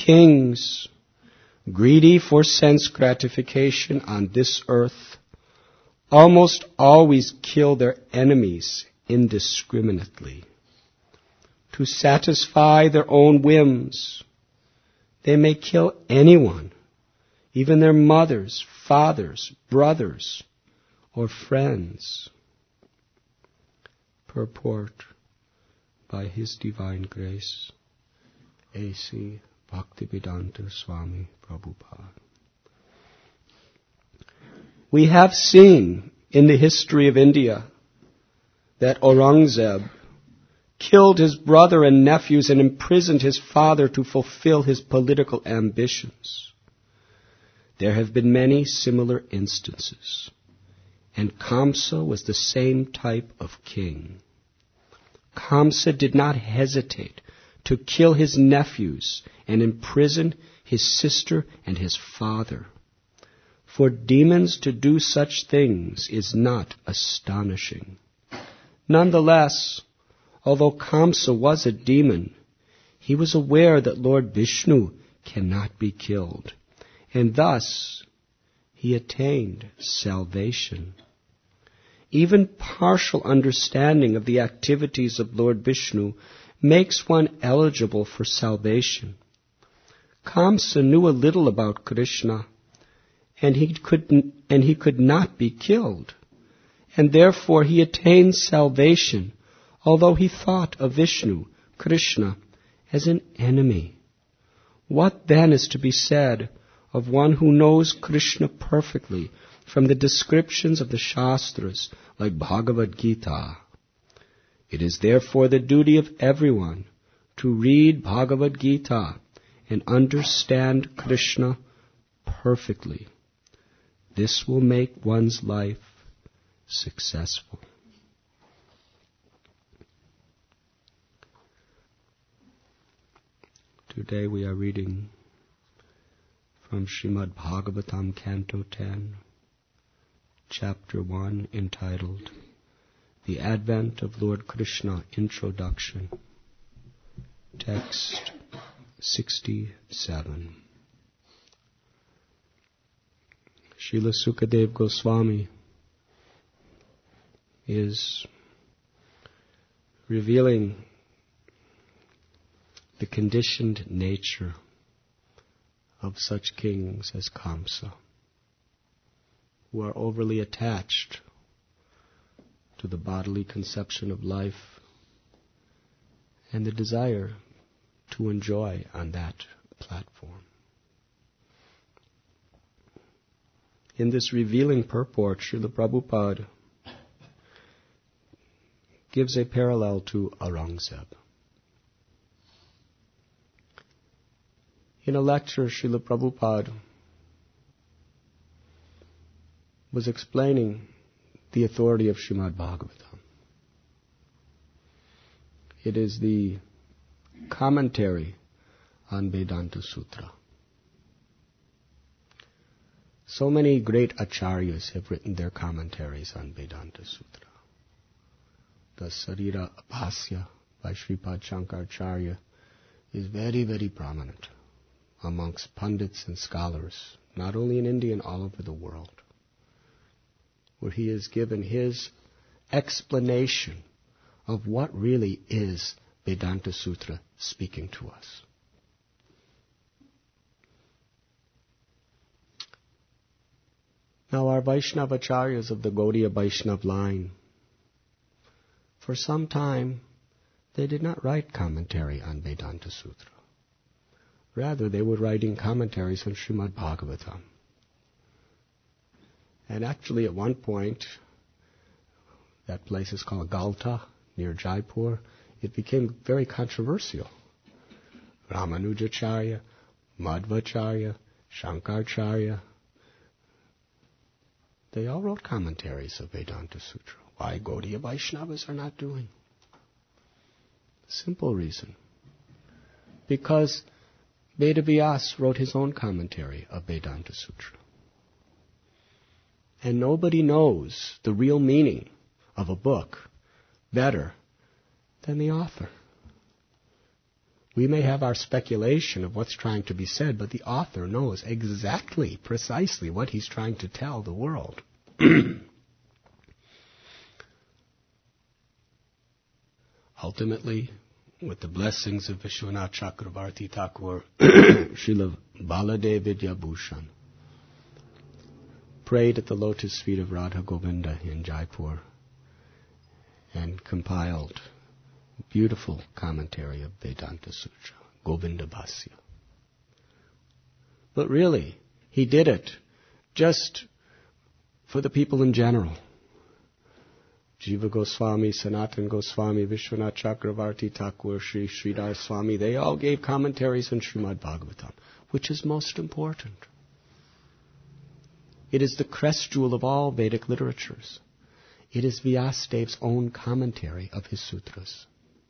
kings, greedy for sense gratification on this earth, almost always kill their enemies indiscriminately. To satisfy their own whims, they may kill anyone, even their mothers, fathers, brothers, or friends. Purport by His Divine Grace, A.C. Bhaktivedanta Swami Prabhupada. We have seen in the history of India that Aurangzeb killed his brother and nephews and imprisoned his father to fulfill his political ambitions. There have been many similar instances, and Kamsa was the same type of king. Kamsa did not hesitate to kill his nephews and imprison his sister and his father. For demons to do such things is not astonishing. Nonetheless, although Kamsa was a demon, he was aware that Lord Vishnu cannot be killed, and thus he attained salvation. Even partial understanding of the activities of Lord Vishnu makes one eligible for salvation. Kamsa knew a little about Krishna, and he could not be killed, and therefore he attained salvation, although he thought of Vishnu, Krishna, as an enemy. What then is to be said of one who knows Krishna perfectly from the descriptions of the Shastras like Bhagavad Gita? It is therefore the duty of everyone to read Bhagavad Gita and understand Krishna perfectly. This will make one's life successful. Today we are reading from Srimad Bhagavatam, Canto 10, Chapter 1, entitled The Advent of Lord Krishna, Introduction, Text 67. Srila Sukadeva Goswami is revealing the conditioned nature of such kings as Kamsa, who are overly attached to the bodily conception of life and the desire to enjoy on that platform. In this revealing purport, Srila Prabhupada gives a parallel to Aurangzeb. In a lecture, Srila Prabhupada was explaining the authority of Srimad Bhagavatam. It is the commentary on Vedanta Sutra. So many great acharyas have written their commentaries on Vedanta Sutra. The Sarira Bhasya by Sripad Shankaracharya is very, very prominent amongst pundits and scholars, not only in India and all over the world, where he has given his explanation of what really is Vedanta Sutra speaking to us. Now our Vaishnavacharyas of the Gaudiya Vaishnav line, for some time, they did not write commentary on Vedanta Sutra. Rather, they were writing commentaries on Srimad Bhagavatam. And actually, at one point, that place is called Galta, near Jaipur, it became very controversial. Ramanujacharya, Madhvacharya, Shankaracharya, they all wrote commentaries of Vedanta Sutra. Why Gaudiya Vaishnavas are not doing? Simple reason. Because Vedavyas wrote his own commentary of Vedanta Sutra. And nobody knows the real meaning of a book better than the author. We may have our speculation of what's trying to be said, but the author knows exactly, precisely what he's trying to tell the world. Ultimately, with the blessings of Vishwanath Chakravarti Thakur, Srila Baladev Vidyabhushan prayed at the lotus feet of Radha Govinda in Jaipur and compiled a beautiful commentary of Vedanta Sutra, Govinda Bhasya. But really, he did it just for the people in general. Jiva Goswami, Sanatan Goswami, Vishwanath Chakravarti Thakur, Sri Sridhar Swami, they all gave commentaries on Srimad Bhagavatam, which is most important. It is the crest jewel of all Vedic literatures. It is Vyasadev's own commentary of his sutras.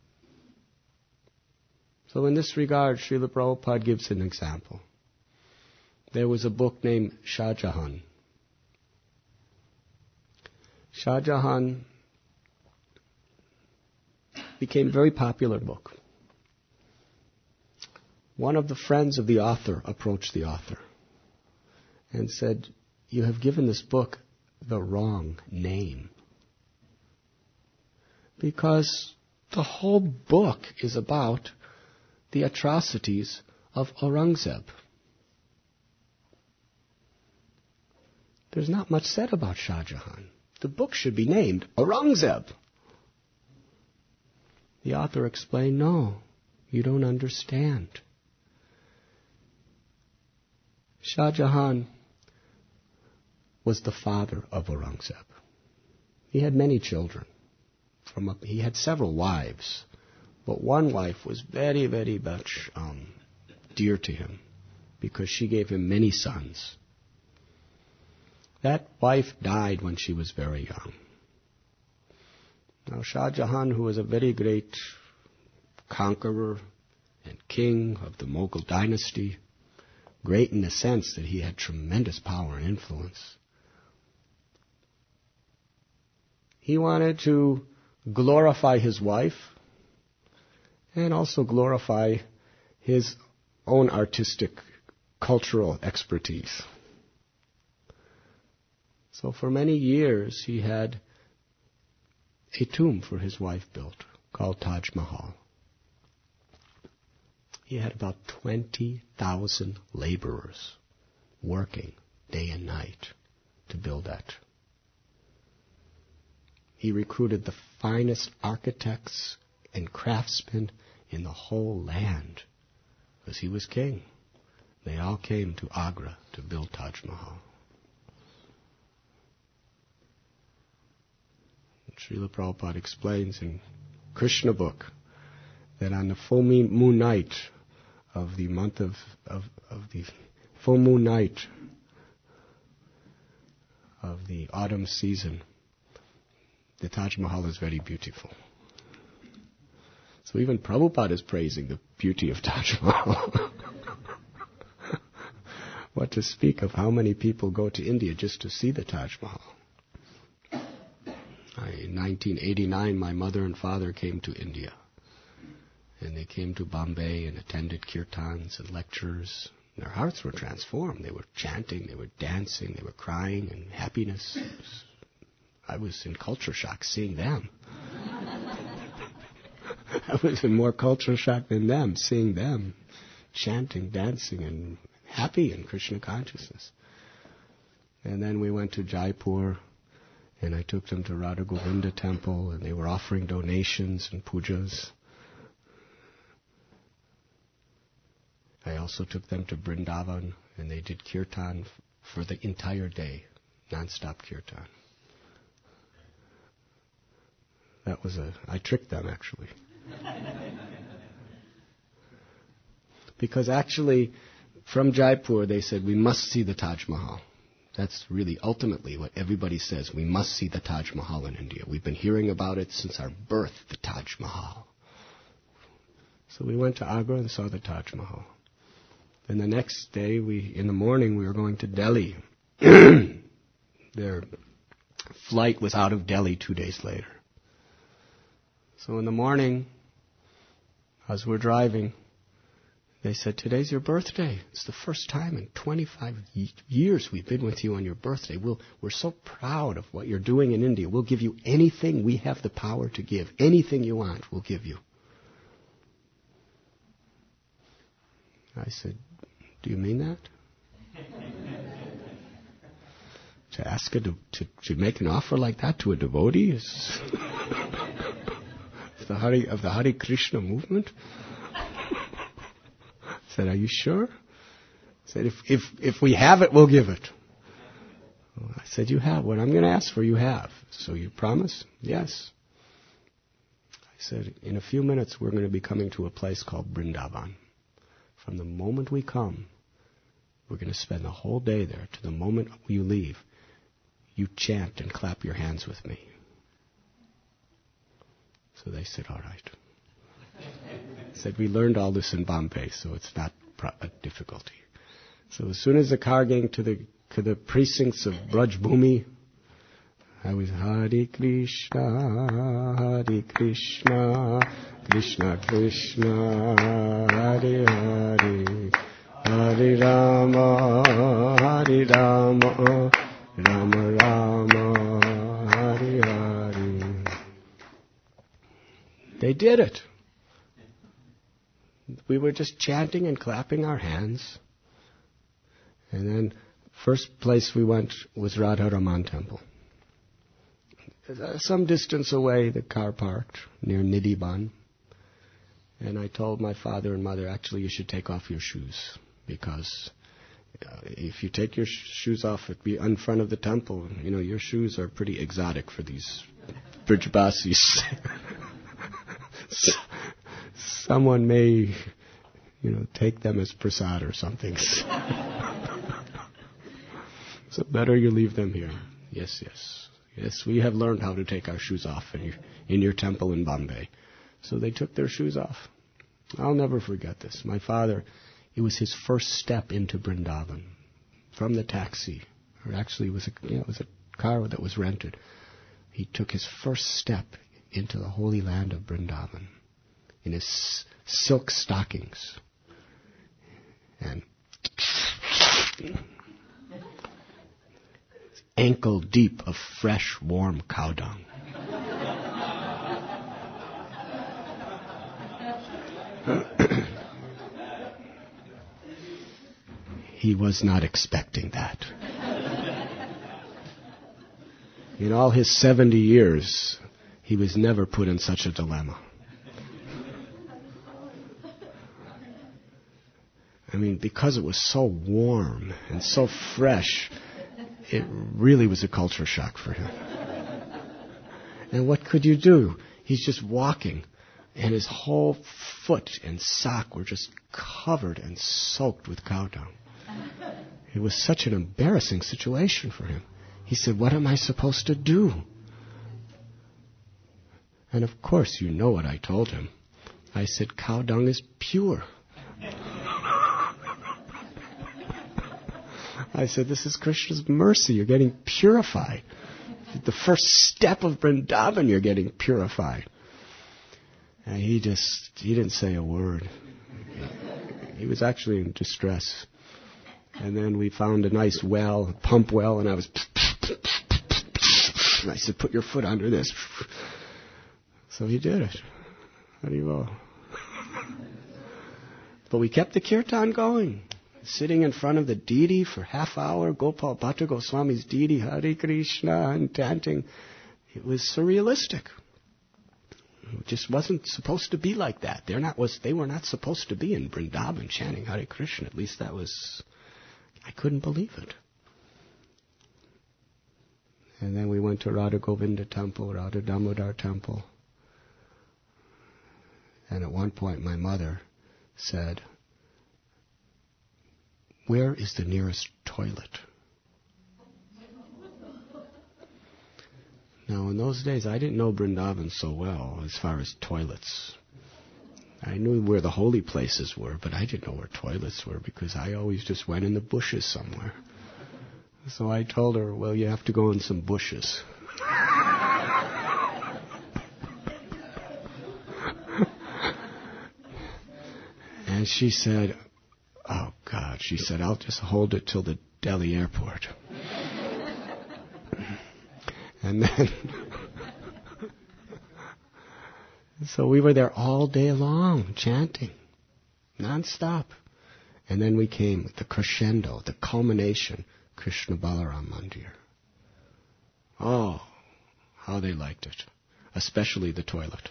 So in this regard, Srila Prabhupada gives an example. There was a book named Shah Jahan. Shah Jahan became a very popular book. One of the friends of the author approached the author and said, "You have given this book the wrong name. Because the whole book is about the atrocities of Aurangzeb. There's not much said about Shah Jahan. The book should be named Aurangzeb." The author explained, "No, you don't understand. Shah Jahan was the father of Aurangzeb. He had many children. He had several wives, but one wife was very, very much dear to him because she gave him many sons. That wife died when she was very young. Now Shah Jahan, who was a very great conqueror and king of the Mughal dynasty, great in the sense that he had tremendous power and influence, he wanted to glorify his wife and also glorify his own artistic, cultural expertise. So for many years he had a tomb for his wife built called Taj Mahal. He had about 20,000 laborers working day and night to build that. He recruited the finest architects and craftsmen in the whole land because he was king. They all came to Agra to build Taj Mahal. Srila Prabhupada explains in Krishna book that on the full moon night of the month of the full moon night of the autumn season, the Taj Mahal is very beautiful. So even Prabhupada is praising the beauty of Taj Mahal. What to speak of how many people go to India just to see the Taj Mahal. In 1989, my mother and father came to India. And they came to Bombay and attended kirtans and lectures. Their hearts were transformed. They were chanting, they were dancing, they were crying in happiness. I was in culture shock seeing them. I was in more culture shock than them, seeing them chanting, dancing, and happy in Krishna consciousness. And then we went to Jaipur, and I took them to Radha Govinda temple, and they were offering donations and pujas. I also took them to Vrindavan, and they did kirtan for the entire day, non-stop kirtan. I tricked them actually. Because actually, from Jaipur, they said, we must see the Taj Mahal. That's really ultimately what everybody says. We must see the Taj Mahal in India. We've been hearing about it since our birth, the Taj Mahal. So we went to Agra and saw the Taj Mahal. Then the next day, in the morning, we were going to Delhi. Their flight was out of Delhi 2 days later. So in the morning, as we're driving, They said, today's your birthday. It's the first time in 25 years we've been with you on your birthday. We're so proud of what you're doing in India. We'll give you anything we have the power to give. Anything you want, we'll give you. I said, do you mean that? To ask to make an offer like that to a devotee is of the Hare Krishna movement? I said, are you sure? I said, if we have it, we'll give it. I said, you have what I'm going to ask for, you have. So you promise? Yes. I said, in a few minutes we're going to be coming to a place called Vrindavan. From the moment we come, we're going to spend the whole day there. To the moment you leave, you chant and clap your hands with me. So they said, all right. I said, we learned all this in Bombay, so it's not a difficulty. So as soon as the car came to the precincts of Braj Bhumi, I was Hare Krishna, Krishna Krishna, Hare Hare, Hare Rama, Rama Rama, Hare Hare. They did it. We were just chanting and clapping our hands. And then first place we went was Radha Raman Temple. Some distance away, the car parked near Nidhiban. And I told my father and mother, actually, you should take off your shoes. Because if you take your shoes off in front of the temple, your shoes are pretty exotic for these Brijbasis. Someone may, take them as prasad or something. So better you leave them here. Yes, we have learned how to take our shoes off in your temple in Bombay. So they took their shoes off. I'll never forget this. My father, it was his first step into Vrindavan from the taxi. Or actually, it was a car that was rented. He took his first step into the holy land of Vrindavan in his silk stockings. And ankle deep of fresh, warm cow dung. He was not expecting that. In all his 70 years, he was never put in such a dilemma. I mean, because it was so warm and so fresh, it really was a culture shock for him. And what could you do? He's just walking, and his whole foot and sock were just covered and soaked with cow dung. It was such an embarrassing situation for him. He said, what am I supposed to do? And of course, you know what I told him. I said, cow dung is pure. I said, this is Krishna's mercy. You're getting purified. The first step of Vrindavan, you're getting purified. And he didn't say a word. He was actually in distress. And then we found a nice well, a pump well, and I said, put your foot under this. So he did it. Haribol. But we kept the kirtan going. Sitting in front of the deity for half hour, Gopal Bhatta Goswami's deity, Hare Krishna, and chanting. It was surrealistic. It just wasn't supposed to be like that. They were not supposed to be in Vrindavan chanting Hare Krishna. At least I couldn't believe it. And then we went to Radha Govinda Temple, Radha Damodar Temple. And at one point my mother said, where is the nearest toilet? Now, in those days, I didn't know Vrindavan so well as far as toilets. I knew where the holy places were, but I didn't know where toilets were because I always just went in the bushes somewhere. So I told her, well, you have to go in some bushes. And And she said, oh God, she said, I'll just hold it till the Delhi airport. And then, so we were there all day long, chanting, non-stop. And then we came with the crescendo, the culmination, Krishna Balaram Mandir. Oh, how they liked it, especially the toilet.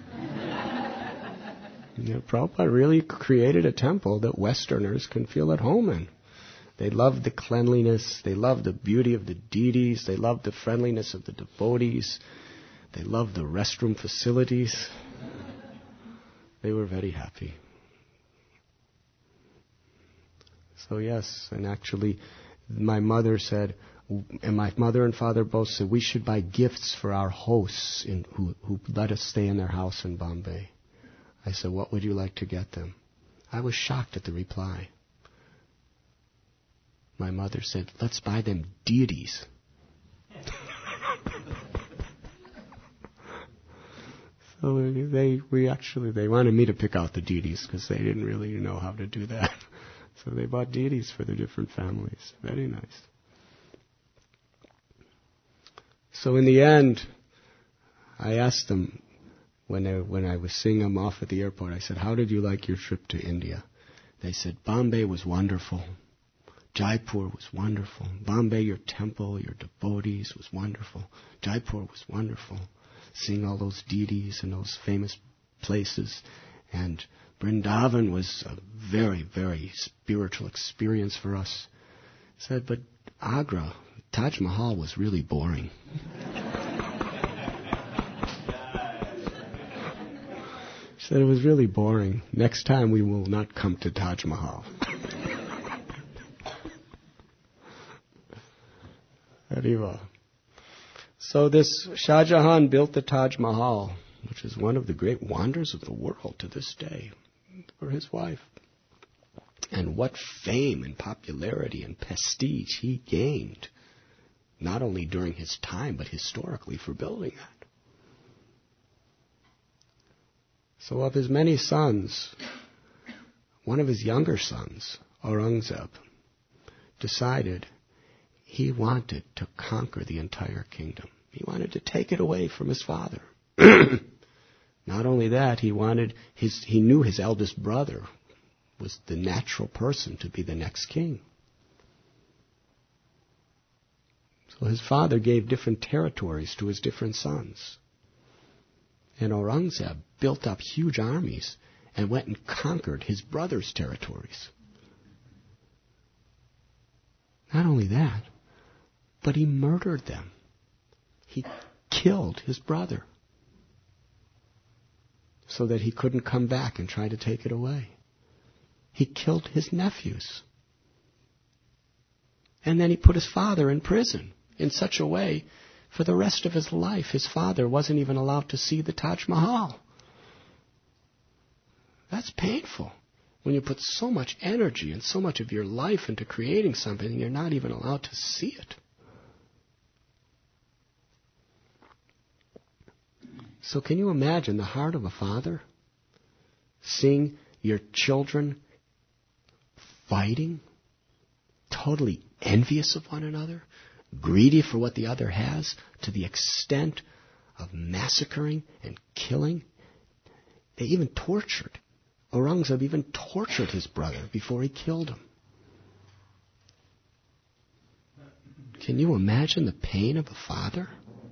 Prabhupada really created a temple that Westerners can feel at home in. They loved the cleanliness, they loved the beauty of the deities, they loved the friendliness of the devotees, they loved the restroom facilities. They were very happy. So yes, and actually my mother said, and my mother and father both said, we should buy gifts for our hosts who let us stay in their house in Bombay. I said, what would you like to get them? I was shocked at the reply. My mother said, let's buy them deities. So they wanted me to pick out the deities because they didn't really know how to do that. So they bought deities for their different families. Very nice. So in the end, I asked them, when I was seeing them off at the airport, I said, how did you like your trip to India? They said, Bombay was wonderful. Jaipur was wonderful. Bombay, your temple, your devotees was wonderful. Jaipur was wonderful. Seeing all those deities and those famous places. And Vrindavan was a very, very spiritual experience for us. I said, but Agra, Taj Mahal was really boring. She said it was really boring. Next time we will not come to Taj Mahal. Hariva. So this Shah Jahan built the Taj Mahal, which is one of the great wonders of the world to this day, for his wife. And what fame and popularity and prestige he gained, not only during his time, but historically for building that. So of his many sons, one of his younger sons, Aurangzeb, decided he wanted to conquer the entire kingdom. He wanted to take it away from his father. Not only that, he knew his eldest brother was the natural person to be the next king. So his father gave different territories to his different sons. And Aurangzeb built up huge armies and went and conquered his brother's territories. Not only that, but he murdered them. He killed his brother so that he couldn't come back and try to take it away. He killed his nephews. And then he put his father in prison in such a way, for the rest of his life, his father wasn't even allowed to see the Taj Mahal. That's painful. When you put so much energy and so much of your life into creating something and you're not even allowed to see it. So can you imagine the heart of a father seeing your children fighting, totally envious of one another, greedy for what the other has, to the extent of massacring and killing? They even tortured. Aurangzeb even tortured his brother before he killed him. Can you imagine the pain of a father?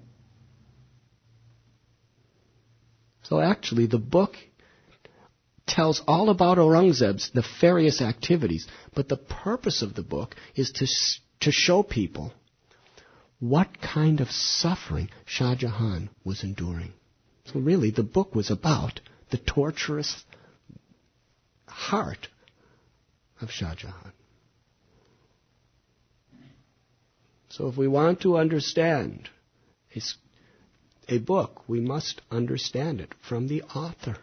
So actually, the book tells all about Aurangzeb's nefarious activities, but the purpose of the book is to show people what kind of suffering Shah Jahan was enduring. So really, the book was about the torturous heart of Shah Jahan. So if we want to understand a book, we must understand it from the author.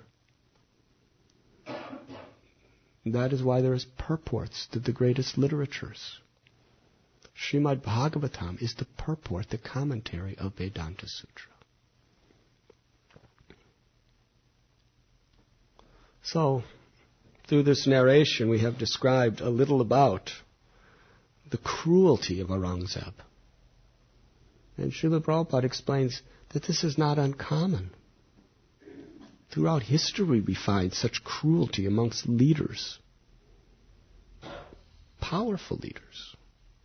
That is why there is purports to the greatest literatures. Srimad Bhagavatam is the purport, the commentary of Vedanta Sutra. So, through this narration, we have described a little about the cruelty of Aurangzeb. And Srila Prabhupada explains that this is not uncommon. Throughout history, we find such cruelty amongst leaders, powerful leaders.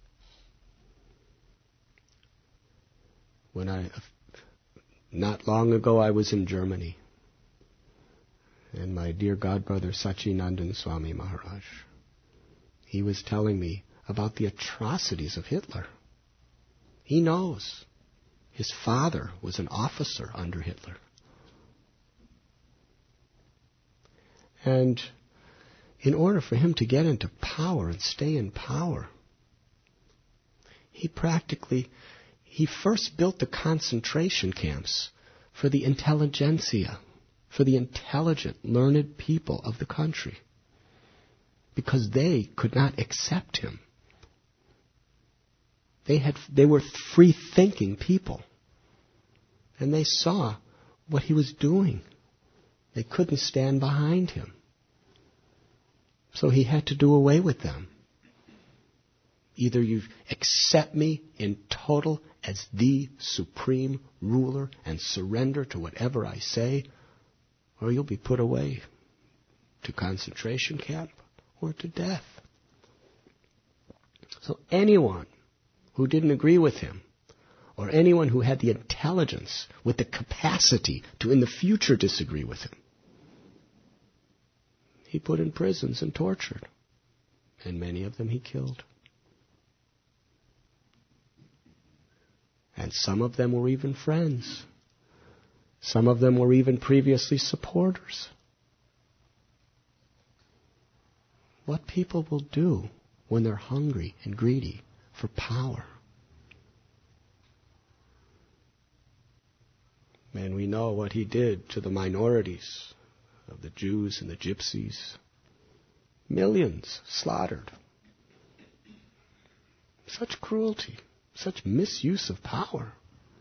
Not long ago, I was in Germany, and my dear godbrother Sachinandan Swami Maharaj, he was telling me about the atrocities of Hitler. He knows. His father was an officer under Hitler. And in order for him to get into power and stay in power, he first built the concentration camps for the intelligentsia, for the intelligent, learned people of the country, because they could not accept him. They were free-thinking people, and they saw what he was doing. They couldn't stand behind him. So he had to do away with them. Either you accept me in total as the supreme ruler and surrender to whatever I say, or you'll be put away to concentration camp or to death. So anyone who didn't agree with him, or anyone who had the intelligence with the capacity to in the future disagree with him, he put in prisons and tortured. And many of them he killed. And some of them were even friends. Some of them were even previously supporters. What people will do when they're hungry and greedy for power. And we know what he did to the minorities of the Jews and the Gypsies. Millions slaughtered. Such cruelty, such misuse of power.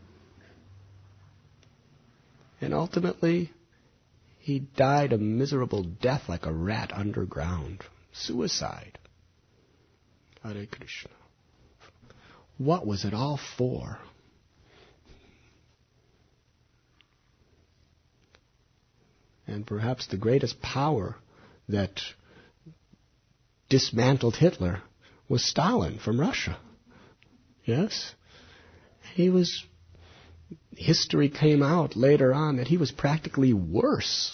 And ultimately, he died a miserable death like a rat underground. Suicide. Hare Krishna. What was it all for? And perhaps the greatest power that dismantled Hitler was Stalin from Russia. Yes? History came out later on that he was practically worse.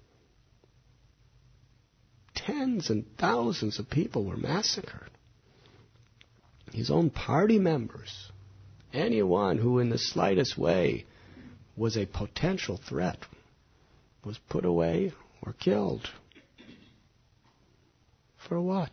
Tens and thousands of people were massacred. His own party members, anyone who in the slightest way was a potential threat, was put away or killed. For what?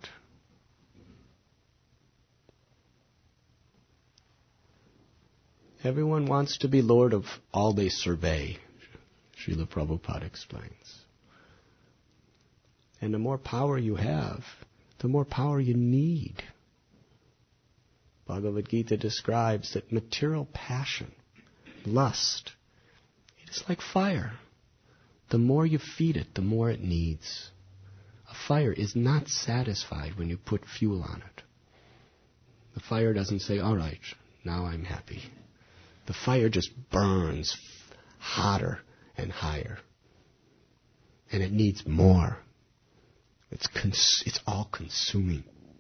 Everyone wants to be lord of all they survey, Srila Prabhupada explains. And the more power you have, the more power you need. Bhagavad Gita describes that material passion, lust, it is like fire. The more you feed it, the more it needs. A fire is not satisfied when you put fuel on it. The fire doesn't say, all right, now I'm happy. The fire just burns hotter and higher. And it needs more. It's all consuming.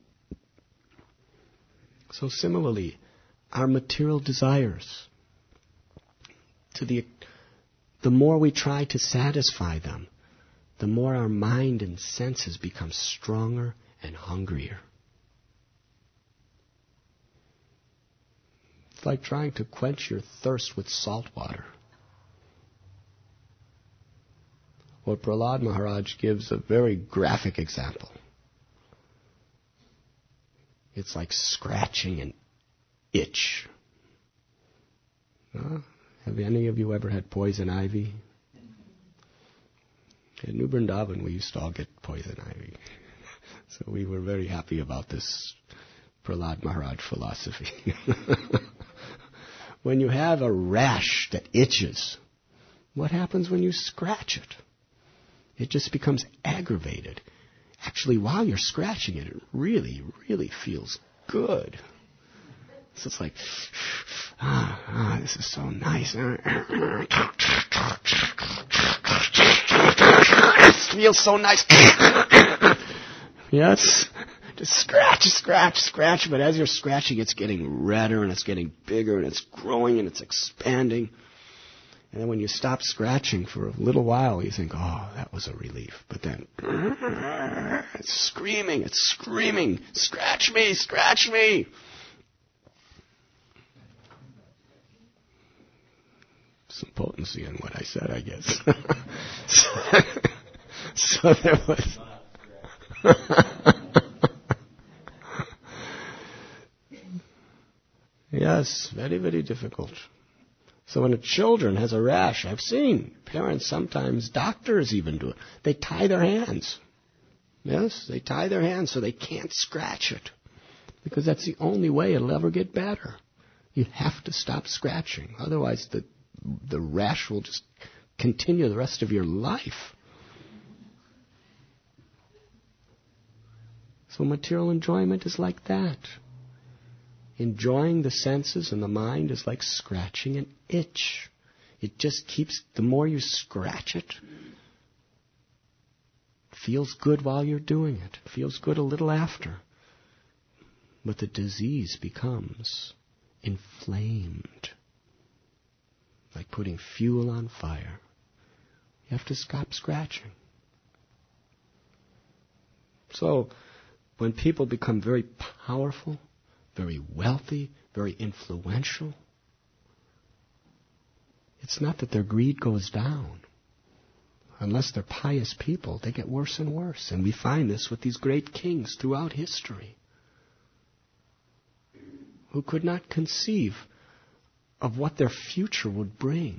So similarly, our material desires, the more we try to satisfy them, the more our mind and senses become stronger and hungrier. It's like trying to quench your thirst with salt water. Or Prahlad Maharaj gives a very graphic example. It's like scratching an itch. Have any of you ever had poison ivy? In New Vrindavan, we used to all get poison ivy. So we were very happy about this Prahlad Maharaj philosophy. When you have a rash that itches, what happens when you scratch it? It just becomes aggravated. actually, while you're scratching it, it really, really feels good. So it's like, this is so nice. It feels so nice. Yes, just scratch. But as you're scratching, it's getting redder and it's getting bigger and it's growing and it's expanding. And then when you stop scratching for a little while, you think, oh, that was a relief. But then, it's screaming, scratch me. Some potency in what I said, I guess. So there was... Yes, very, very difficult. So when a children has a rash, I've seen parents, sometimes doctors even do it. They tie their hands. Yes, they tie their hands so they can't scratch it. Because that's the only way it'll ever get better. You have to stop scratching. Otherwise, the rash will just continue the rest of your life. So material enjoyment is like that. Enjoying the senses and the mind is like scratching an itch. It just keeps, the more you scratch it, feels good while you're doing it. Feels good a little after. But the disease becomes inflamed. Like putting fuel on fire. You have to stop scratching. So, when people become very powerful, very wealthy, very influential, it's not that their greed goes down. Unless they're pious people, they get worse and worse. And we find this with these great kings throughout history, who could not conceive of what their future would bring.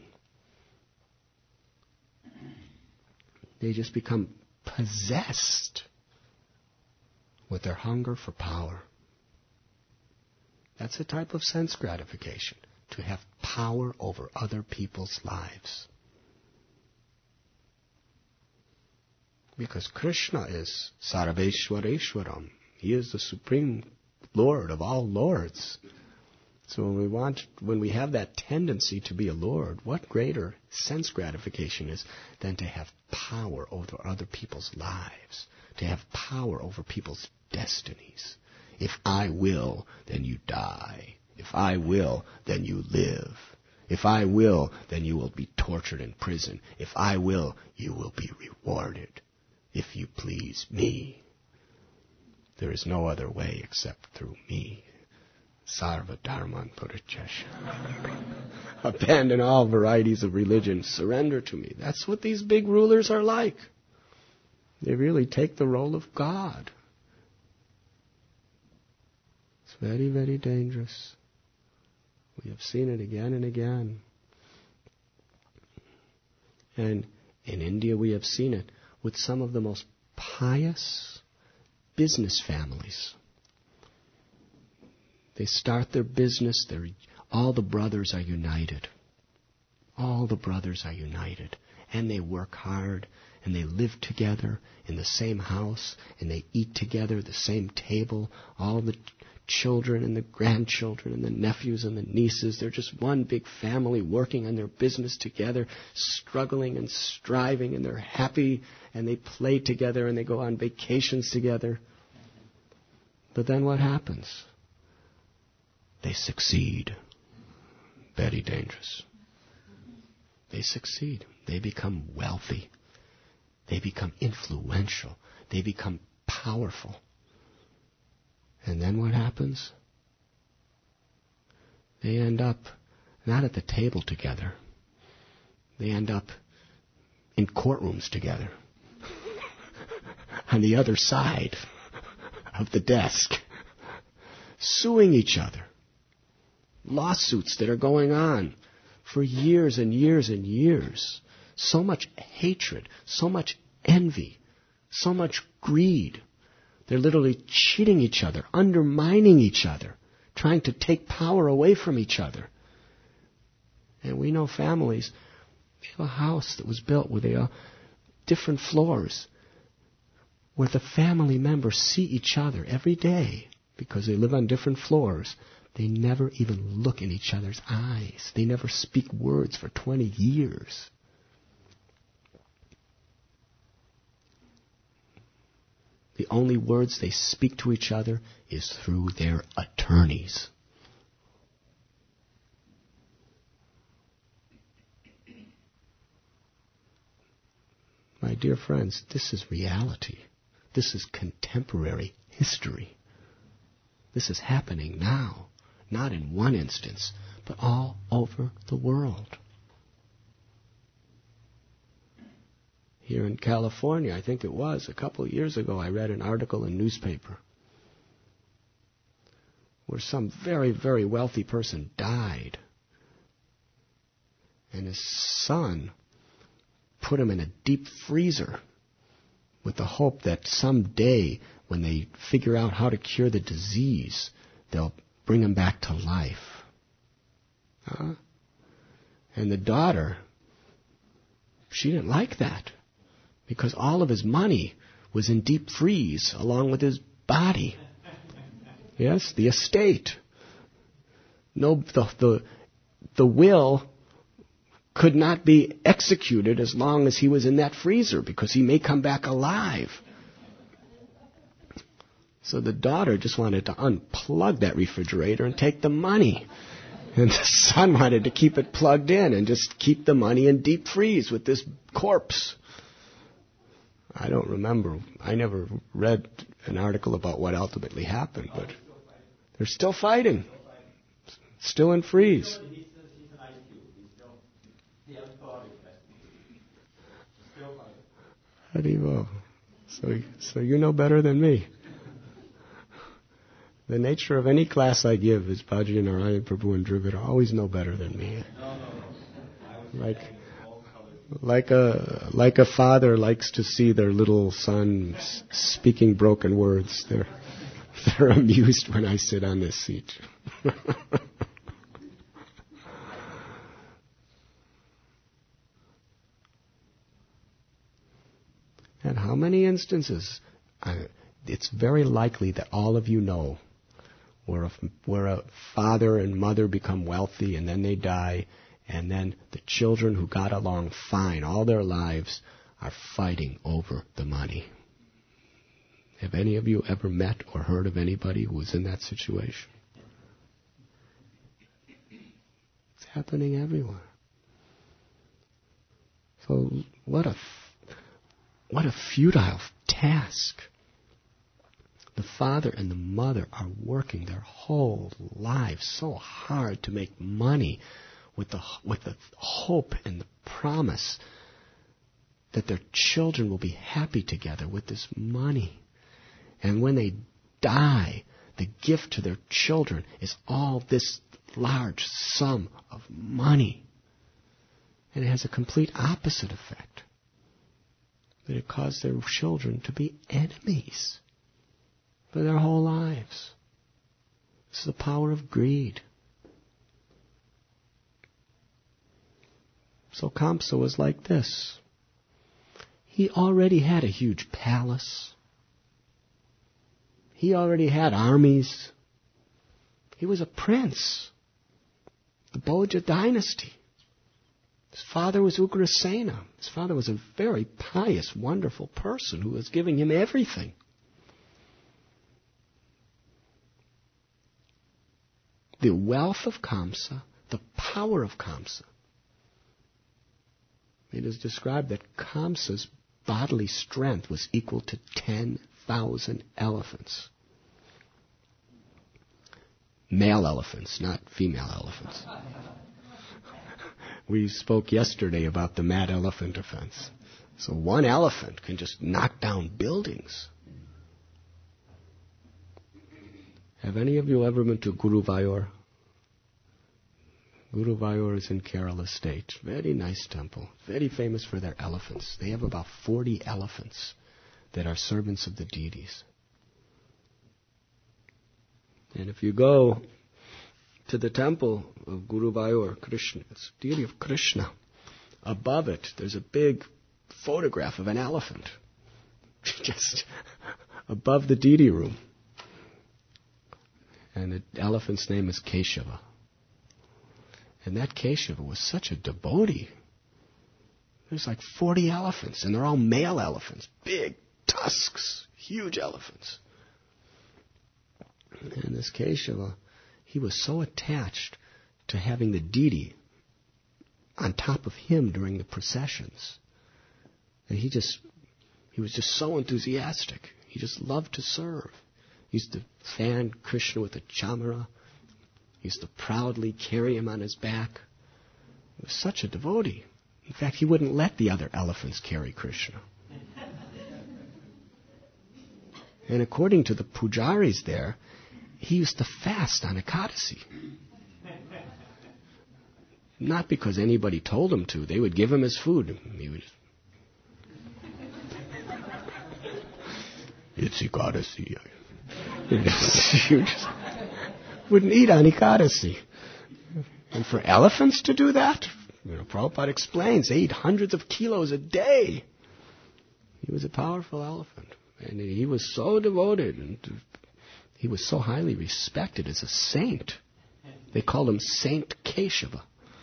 They just become possessed with their hunger for power. That's a type of sense gratification, to have power over other people's lives. Because Krishna is Sarveshwareshwaram. He is the Supreme Lord of all lords. So when we have that tendency to be a lord, what greater sense gratification is than to have power over other people's lives, to have power over people's destinies. If I will, then you die. If I will, then you live. If I will, then you will be tortured in prison. If I will, you will be rewarded. If you please me. There is no other way except through me. Sarva Dharman Purichesha. Abandon all varieties of religion. Surrender to me. That's what these big rulers are like. They really take the role of God. It's very, very dangerous. We have seen it again and again. And in India we have seen it with some of the most pious business families. They start their business, all the brothers are united. All the brothers are united. And they work hard, and they live together in the same house, and they eat together at the same table. All the children and the grandchildren and the nephews and the nieces, they're just one big family working on their business together, struggling and striving, and they're happy, and they play together, and they go on vacations together. But then what happens? They succeed. Very dangerous. They succeed. They become wealthy. They become influential. They become powerful. And then what happens? They end up not at the table together. They end up in courtrooms together. On the other side of the desk. Suing each other. Lawsuits that are going on for years and years and years. So much hatred, so much envy, so much greed. They're literally cheating each other, undermining each other, trying to take power away from each other. And we know families, they have a house that was built with different floors. where the family members see each other every day because they live on different floors. They never even look in each other's eyes. They never speak words for 20 years. The only words they speak to each other is through their attorneys. My dear friends, this is reality. This is contemporary history. This is happening now, not in one instance, but all over the world. Here in California, I think it was, a couple of years ago, I read an article in a newspaper where some very, very wealthy person died, and his son put him in a deep freezer with the hope that someday, when they figure out how to cure the disease, they'll bring him back to life. And the daughter, she didn't like that, because all of his money was in deep freeze along with his body. Yes, the estate. No, the will could not be executed as long as he was in that freezer, because he may come back alive. So the daughter just wanted to unplug that refrigerator and take the money. And the son wanted to keep it plugged in and just keep the money in deep freeze with this corpse. I don't remember. I never read an article about what ultimately happened, but they're still fighting. Still in freeze. Haribo. So you know better than me. The nature of any class I give is Bhaji Narayan Prabhu and Drivida always know better than me. Like a father likes to see their little son speaking broken words. They're amused when I sit on this seat. And how many instances? It's very likely that all of you know where a father and mother become wealthy and then they die, and then the children who got along fine all their lives are fighting over the money. Have any of you ever met or heard of anybody who was in that situation? It's happening everywhere. So what a futile task. The father and the mother are working their whole lives so hard to make money with the hope and the promise that their children will be happy together with this money. And when they die, the gift to their children is all this large sum of money. And it has a complete opposite effect. That it caused their children to be enemies for their whole lives. It's the power of greed. So Kamsa was like this. He already had a huge palace. He already had armies. He was a prince. The Bhoja dynasty. His father was Ugrasena. His father was a very pious, wonderful person who was giving him everything. The wealth of Kamsa, the power of Kamsa. It is described that Kamsa's bodily strength was equal to 10,000 elephants. Male elephants, not female elephants. We spoke yesterday about the mad elephant offense. So one elephant can just knock down buildings. Have any of you ever been to Guruvayur? Guruvayur is in Kerala state. Very nice temple. Very famous for their elephants. They have about 40 elephants that are servants of the deities. And if you go to the temple of Guruvayur, Krishna, it's the deity of Krishna. Above it, there's a big photograph of an elephant just above the deity room. And the elephant's name is Keshava. And that Keshava was such a devotee. There's like 40 elephants, and they're all male elephants. Big tusks, huge elephants. And this Keshava, he was so attached to having the deity on top of him during the processions that he was just so enthusiastic. He just loved to serve. He used to fan Krishna with a chamara. He used to proudly carry him on his back. He was such a devotee. In fact, he wouldn't let the other elephants carry Krishna. And according to the pujaris there, he used to fast on Ekadasi. Not because anybody told him to. They would give him his food. He would it's Ekadasi. You just wouldn't eat on Ekadasi. And for elephants to do that, Prabhupada explains, they eat hundreds of kilos a day. He was a powerful elephant. And he was so devoted, and he was so highly respected as a saint. They called him Saint Keshava.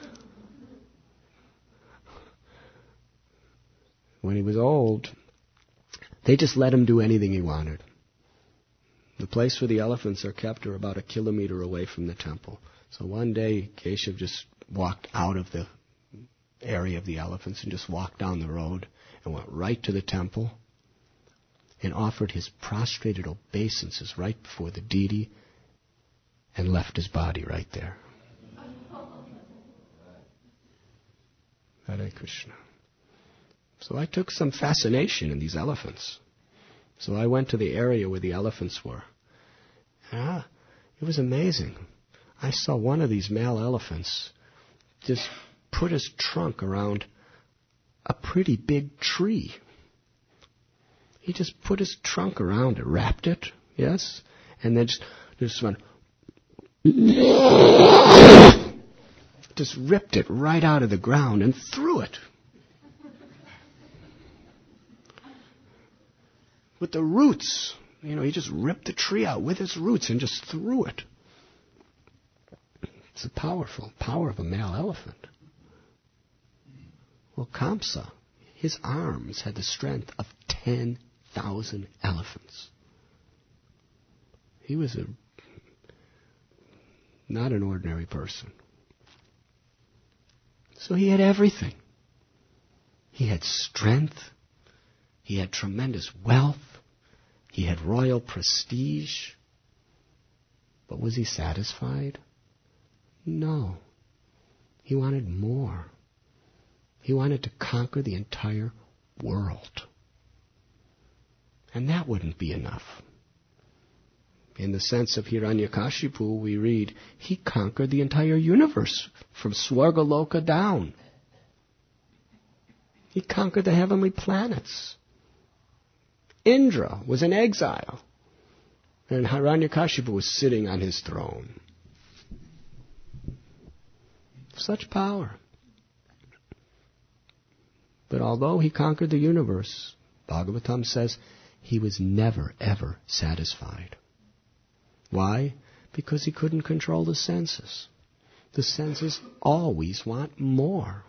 When he was old, they just let him do anything he wanted. The place where the elephants are kept are about 1 kilometer away from the temple. So one day, Keshav just walked out of the area of the elephants and just walked down the road and went right to the temple and offered his prostrated obeisances right before the deity and left his body right there. Hare Krishna. So I took some fascination in these elephants. So I went to the area where the elephants were. It was amazing. I saw one of these male elephants just put his trunk around a pretty big tree. He just put his trunk around it, wrapped it, yes, and then just went, just ripped it right out of the ground and threw it. With the roots. He just ripped the tree out with its roots and just threw it. It's the power of a male elephant. Well, Kamsa, his arms had the strength of 10,000 elephants. He was not an ordinary person. So he had everything. He had strength. He had tremendous wealth. He had royal prestige. But was he satisfied? No. He wanted more. He wanted to conquer the entire world. And that wouldn't be enough. In the sense of Hiranyakashipu, we read, he conquered the entire universe from Swargaloka down. He conquered the heavenly planets. Indra was in exile, and Hiranyakashipu was sitting on his throne. Such power. But although he conquered the universe, Bhagavatam says he was never, ever satisfied. Why? Because he couldn't control the senses. The senses always want more.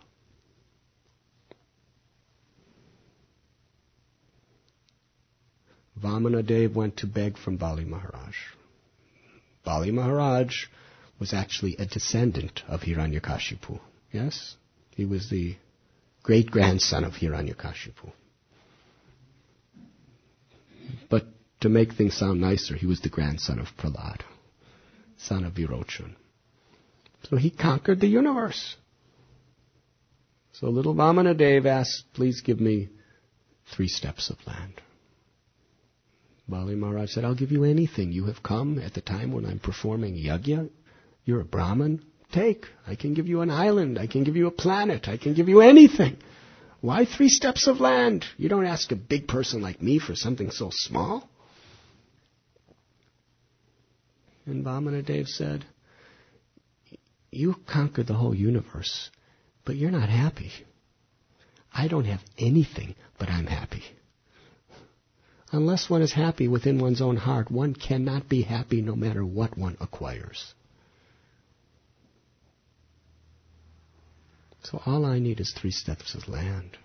Vamanadev went to beg from Bali Maharaj. Bali Maharaj was actually a descendant of Hiranyakashipu. Yes? He was the great-grandson of Hiranyakashipu. But to make things sound nicer, he was the grandson of Prahlad, son of Virochan. So he conquered the universe. So little Vamanadev asked, please give me 3 steps of land. Bali Maharaj said, I'll give you anything. You have come at the time when I'm performing yajna. You're a Brahmin. Take. I can give you an island. I can give you a planet. I can give you anything. Why 3 steps of land? You don't ask a big person like me for something so small. And Vamanadev said, you conquered the whole universe, but you're not happy. I don't have anything, but I'm happy. Unless one is happy within one's own heart, one cannot be happy no matter what one acquires. So all I need is 3 steps of land.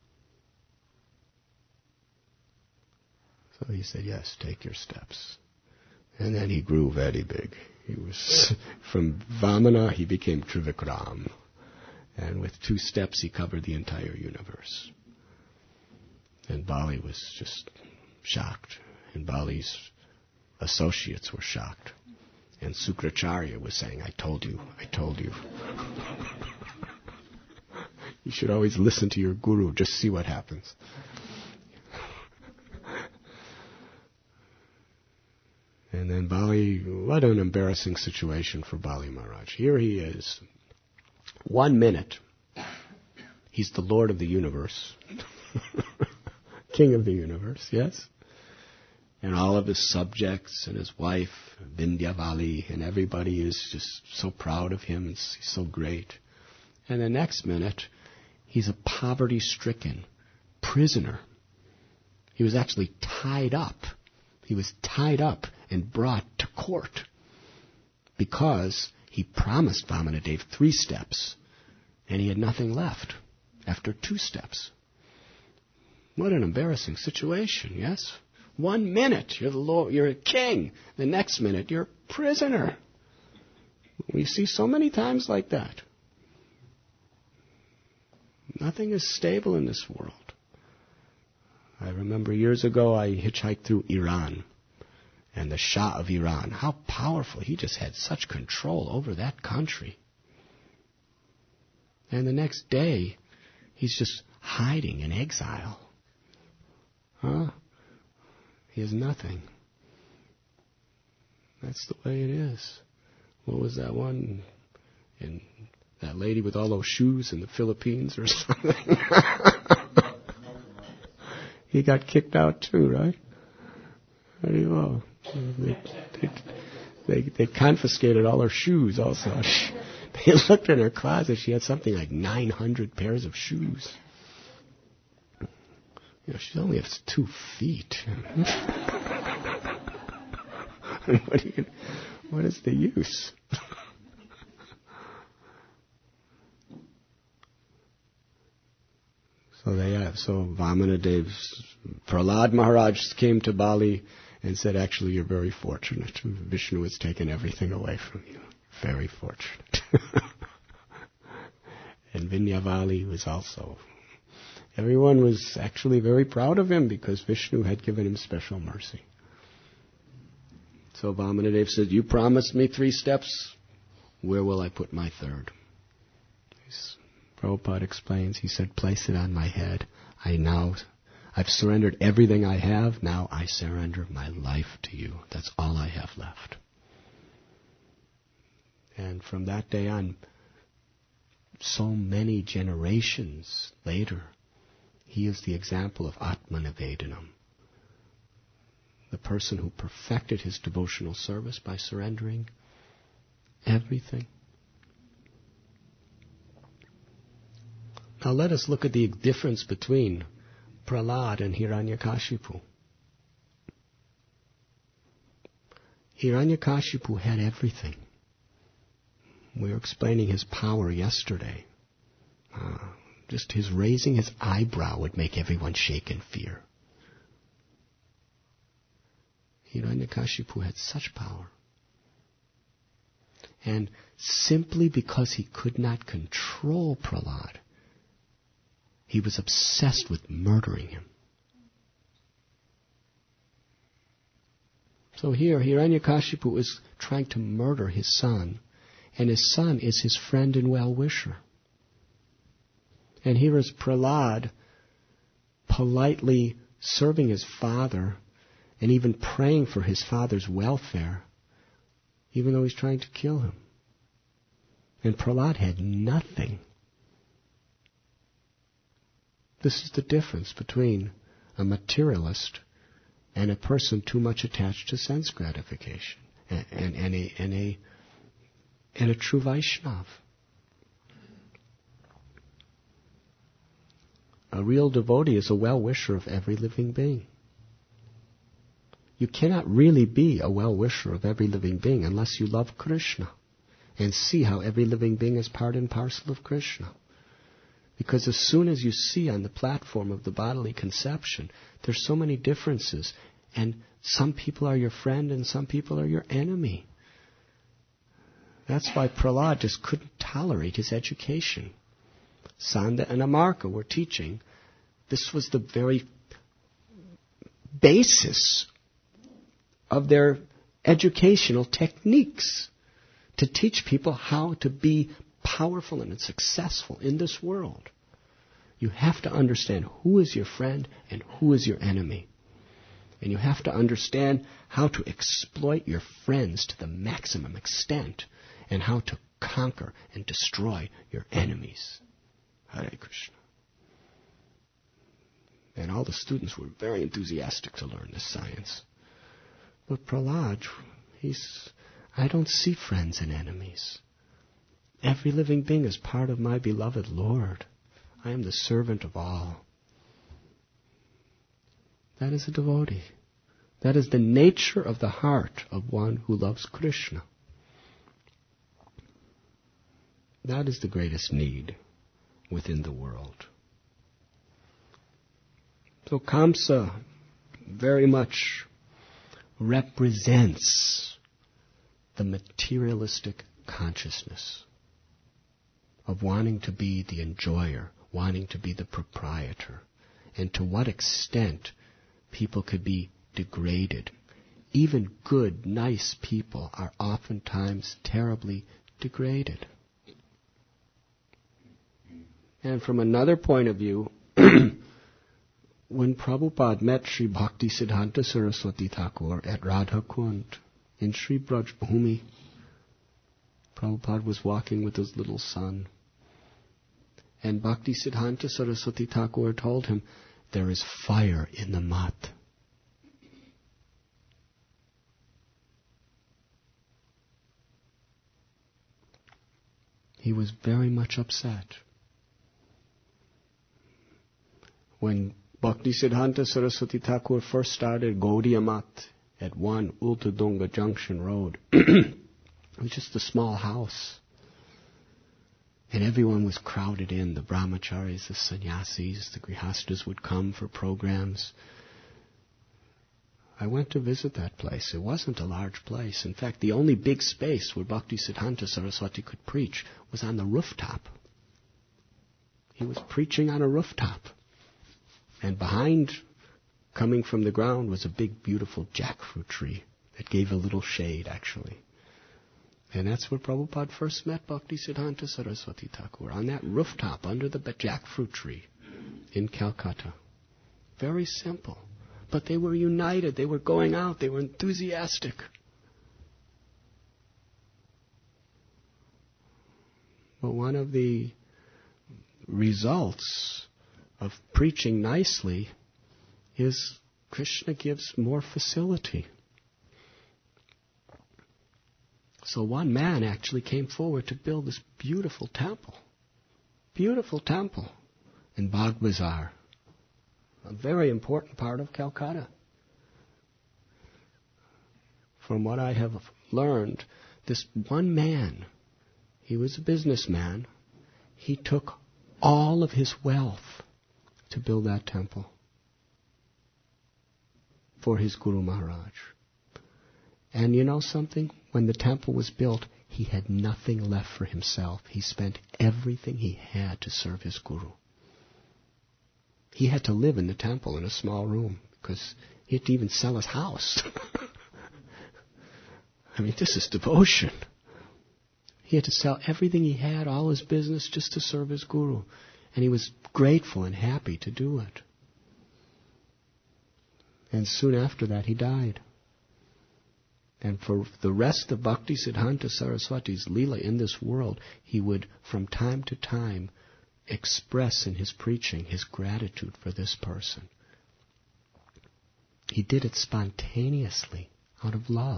So he said, yes, take your steps. And then he grew very big. He was, from Vamana, he became Trivikram. And with 2 steps, he covered the entire universe. And Bali was just shocked. And Bali's associates were shocked. And Sukracharya was saying, I told you. You should always listen to your guru, just see what happens. And then Bali, what an embarrassing situation for Bali Maharaj. Here he is, 1 minute. He's the Lord of the universe. King of the universe, yes? And all of his subjects and his wife, Vindhyavali, and everybody is just so proud of him. He's so great. And the next minute, he's a poverty-stricken prisoner. He was actually tied up. He was tied up and brought to court because he promised Vamanadev 3 steps and he had nothing left after 2 steps. What an embarrassing situation, yes? 1 minute, you're the Lord, you're a king. The next minute, you're a prisoner. We see so many times like that. Nothing is stable in this world. I remember years ago I hitchhiked through Iran. And the Shah of Iran, how powerful. He just had such control over that country. And the next day, he's just hiding in exile. He has nothing. That's the way it is. What was that one? And that lady with all those shoes in the Philippines or something? He got kicked out too, right? Very well. They confiscated all her shoes also. They looked in her closet. She had something like 900 pairs of shoes. She only has 2 feet. What is the use? So Vamanadev's Prahlad Maharaj came to Bali and said, actually, you're very fortunate. Vishnu has taken everything away from you. Very fortunate. And Vindhyavali was also. Everyone was actually very proud of him because Vishnu had given him special mercy. So Vamanadev said, you promised me 3 steps. Where will I put my 3rd? Prabhupada explains, he said, place it on my head. I've surrendered everything I have. Now I surrender my life to you. That's all I have left. And from that day on, so many generations later, he is the example of Atmanivedanam. The person who perfected his devotional service by surrendering everything. Now let us look at the difference between Prahlad and Hiranyakashipu. Hiranyakashipu had everything. We were explaining his power yesterday. Just his raising his eyebrow would make everyone shake in fear. Hiranyakashipu had such power. And simply because he could not control Prahlad, he was obsessed with murdering him. So here, Hiranyakashipu is trying to murder his son, and his son is his friend and well-wisher. And here is Prahlad politely serving his father and even praying for his father's welfare, even though he's trying to kill him. And Prahlad had nothing. This is the difference between a materialist and a person too much attached to sense gratification, and a true Vaishnav. A real devotee is a well-wisher of every living being. you cannot really be a well-wisher of every living being unless you love Krishna and see how every living being is part and parcel of Krishna. Because as soon as you see on the platform of the bodily conception, there's so many differences, and some people are your friend and some people are your enemy. That's why Prahlad just couldn't tolerate his education. Sanda and Amarka were teaching. This was the very basis of their educational techniques, to teach people how to be powerful and successful in this world. You have to understand who is your friend and who is your enemy. And you have to understand how to exploit your friends to the maximum extent and how to conquer and destroy your enemies. Hare Krishna. And all the students were very enthusiastic to learn this science. But Prahlad, I don't see friends and enemies. Every living being is part of my beloved Lord. I am the servant of all. That is a devotee. That is the nature of the heart of one who loves Krishna. That is the greatest need within the world. So Kamsa very much represents the materialistic consciousness of wanting to be the enjoyer, wanting to be the proprietor, and to what extent people could be degraded. Even good, nice people are oftentimes terribly degraded. And from another point of view, when Prabhupada met Sri Bhaktisiddhanta Saraswati Thakur at Radha Kund in Sri Braj Bhumi, Prabhupada was walking with his little son. And Bhaktisiddhanta Saraswati Thakur told him, there is fire in the mat. He was very much upset. When Bhaktisiddhanta Saraswati Thakur first started Gaudiya Mat at 1 Ultadunga Junction Road, it was just a small house. And everyone was crowded in. The brahmacharis, the sannyasis, the grihastas would come for programs. I went to visit that place. It wasn't a large place. In fact, the only big space where Bhaktisiddhanta Saraswati could preach was on the rooftop. He was preaching on a rooftop. And behind, coming from the ground, was a big, beautiful jackfruit tree that gave a little shade, actually. And that's where Prabhupada first met Bhaktisiddhanta Saraswati Thakur, on that rooftop under the jackfruit tree in Calcutta. Very simple. But they were united. They were going out. They were enthusiastic. But one of the results of preaching nicely is Krishna gives more facility. So one man actually came forward to build this beautiful temple in Bagh Bazaar, a very important part of Calcutta. From what I have learned, this one man, he was a businessman, he took all of his wealth to build that temple for his Guru Maharaj. And you know something? When the temple was built, he had nothing left for himself. He spent everything he had to serve his Guru. He had to live in the temple in a small room because he had to even sell his house. I mean, this is devotion. He had to sell everything he had, all his business, just to serve his Guru. And he was grateful and happy to do it. And soon after that, he died. And for the rest of Bhaktisiddhanta Saraswati's Leela in this world, he would, from time to time, express in his preaching his gratitude for this person. He did it spontaneously, out of love.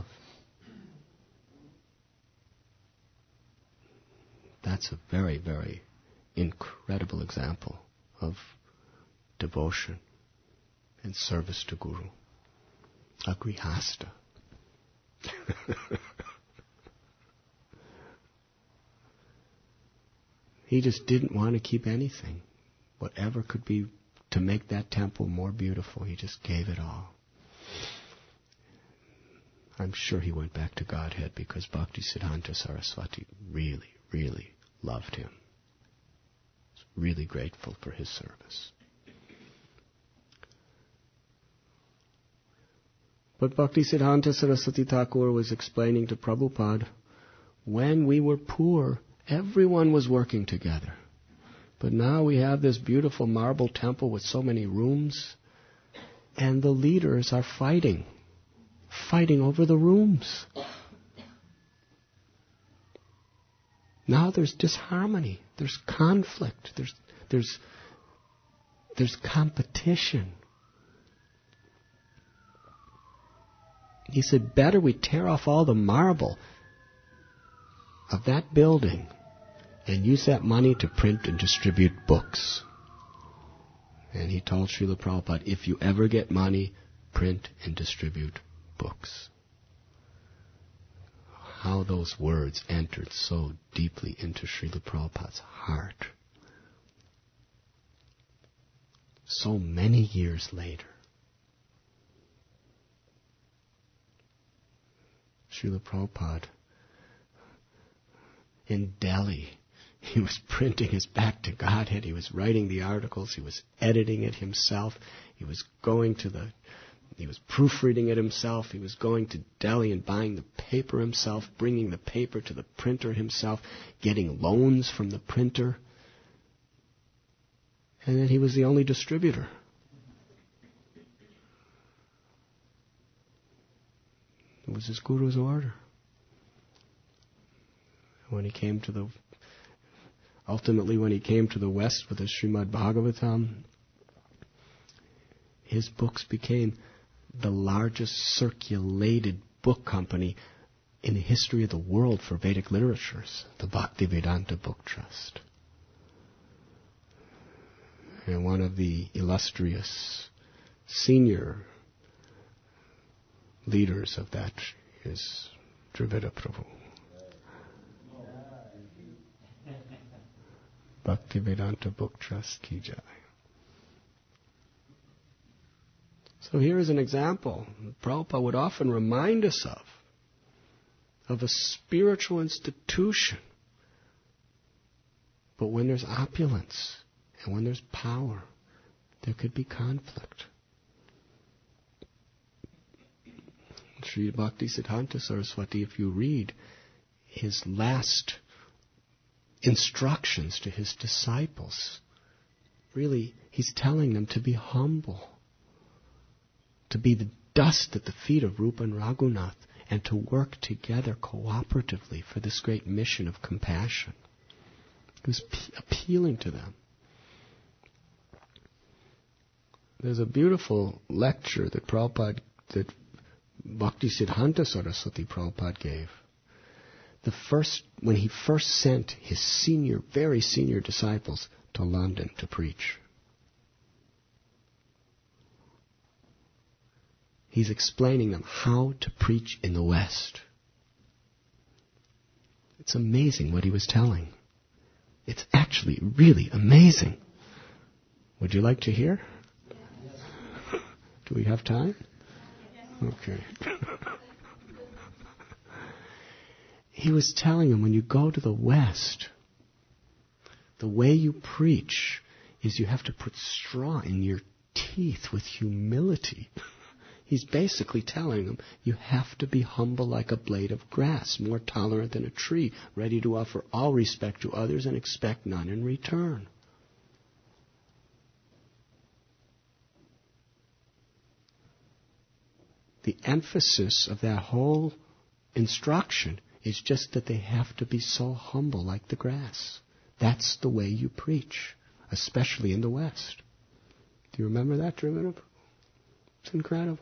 That's a very, very incredible example of devotion and service to Guru. a grihasta. He just didn't want to keep anything. Whatever could be to make that temple more beautiful, he just gave it all. I'm sure he went back to Godhead because Bhaktisiddhanta Saraswati really, really loved him. Was really grateful for his service. But Bhaktisiddhanta Saraswati Thakur was explaining to Prabhupada, when we were poor, everyone was working together. But now we have this beautiful marble temple with so many rooms, and the leaders are fighting over the rooms. Now there's disharmony, there's conflict, there's competition. He said, better we tear off all the marble of that building and use that money to print and distribute books. And he told Srila Prabhupada, if you ever get money, print and distribute books. How those words entered so deeply into Srila Prabhupada's heart. So many years later, Srila Prabhupada in Delhi, he was printing his Back to Godhead, he was writing the articles, he was editing it himself, he was proofreading it himself, he was going to Delhi and buying the paper himself, bringing the paper to the printer himself, getting loans from the printer, and then he was the only distributor. It was his guru's order. Ultimately when he came to the West with the Srimad Bhagavatam, his books became the largest circulated book company in the history of the world for Vedic literatures, the Bhaktivedanta Book Trust. And one of the illustrious senior leaders of that is Dravida Prabhu. Bhaktivedanta Book Trust Ki Jai. So here is an example Prabhupada would often remind us of a spiritual institution. But when there's opulence and when there's power, there could be conflict. Sri Bhaktisiddhanta Saraswati, if you read his last instructions to his disciples, really, he's telling them to be humble, to be the dust at the feet of Rupa and Raghunath, and to work together cooperatively for this great mission of compassion. He was appealing to them. There's a beautiful lecture that Bhaktisiddhanta Saraswati Prabhupada gave. When he first sent his very senior disciples to London to preach. He's explaining them how to preach in the West. It's amazing what he was telling. It's actually really amazing. Would you like to hear? Do we have time? Okay. He was telling them, when you go to the West, the way you preach is you have to put straw in your teeth with humility. He's basically telling them, you have to be humble like a blade of grass, more tolerant than a tree, ready to offer all respect to others and expect none in return. The emphasis of that whole instruction is just that they have to be so humble like the grass. That's the way you preach, especially in the West. Do you remember that, Dravida? It's incredible.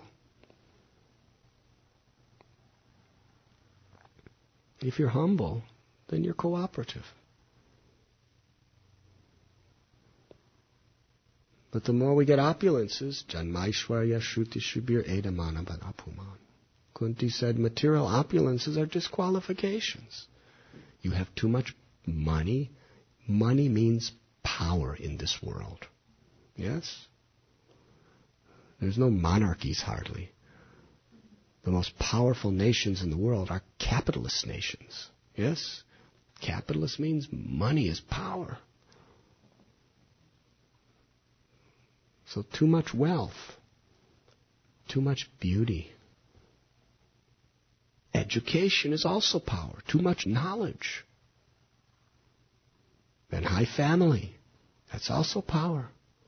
If you're humble, then you're cooperative. But the more we get opulences, Janmaishwarya Shruti Shubir Edamana Banapuman. Kunti said material opulences are disqualifications. You have too much money. Money means power in this world. Yes? There's no monarchies hardly. The most powerful nations in the world are capitalist nations. Yes? Capitalist means money is power. So too much wealth, too much beauty. Education is also power. Too much knowledge. And high family, that's also power.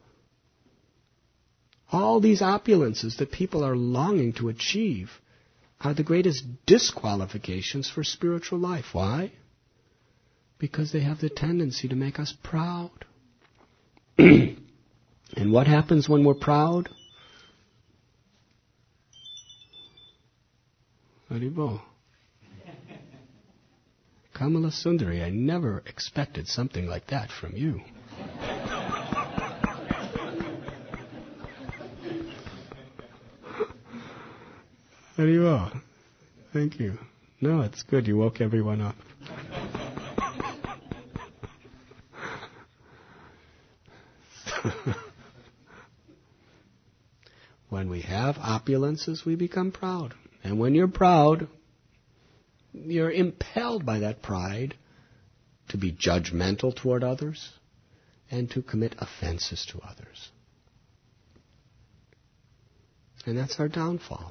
All these opulences that people are longing to achieve are the greatest disqualifications for spiritual life. Why? Because they have the tendency to make us proud. And what happens when we're proud? Haribo. Kamala Sundari, I never expected something like that from you. Haribo. Thank you. No, it's good. You woke everyone up. When we have opulences, we become proud. And when you're proud, you're impelled by that pride to be judgmental toward others and to commit offenses to others. And that's our downfall.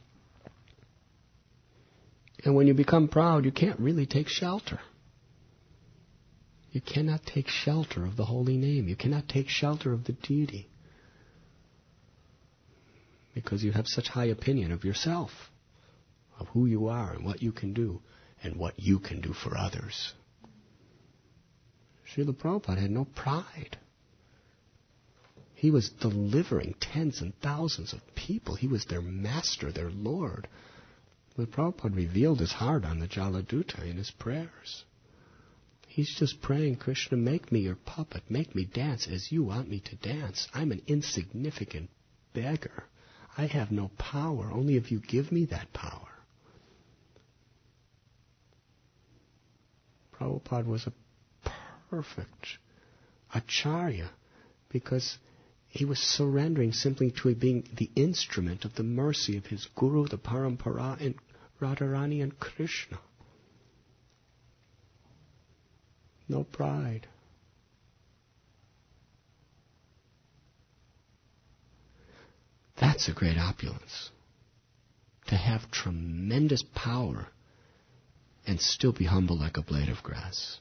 And when you become proud, you can't really take shelter. You cannot take shelter of the holy name. You cannot take shelter of the deity. Because you have such high opinion of yourself, of who you are and what you can do, and what you can do for others. Srila Prabhupada had no pride. He was delivering tens and thousands of people. He was their master, their Lord. But Prabhupada revealed his heart on the Jaladuta in his prayers. He's just praying, Krishna, make me your puppet. Make me dance as you want me to dance. I'm an insignificant beggar. I have no power. Only if you give me that power. Prabhupada was a perfect acharya because he was surrendering simply to being the instrument of the mercy of his Guru, the Parampara, and Radharani and Krishna. No pride. That's a great opulence. To have tremendous power and still be humble like a blade of grass.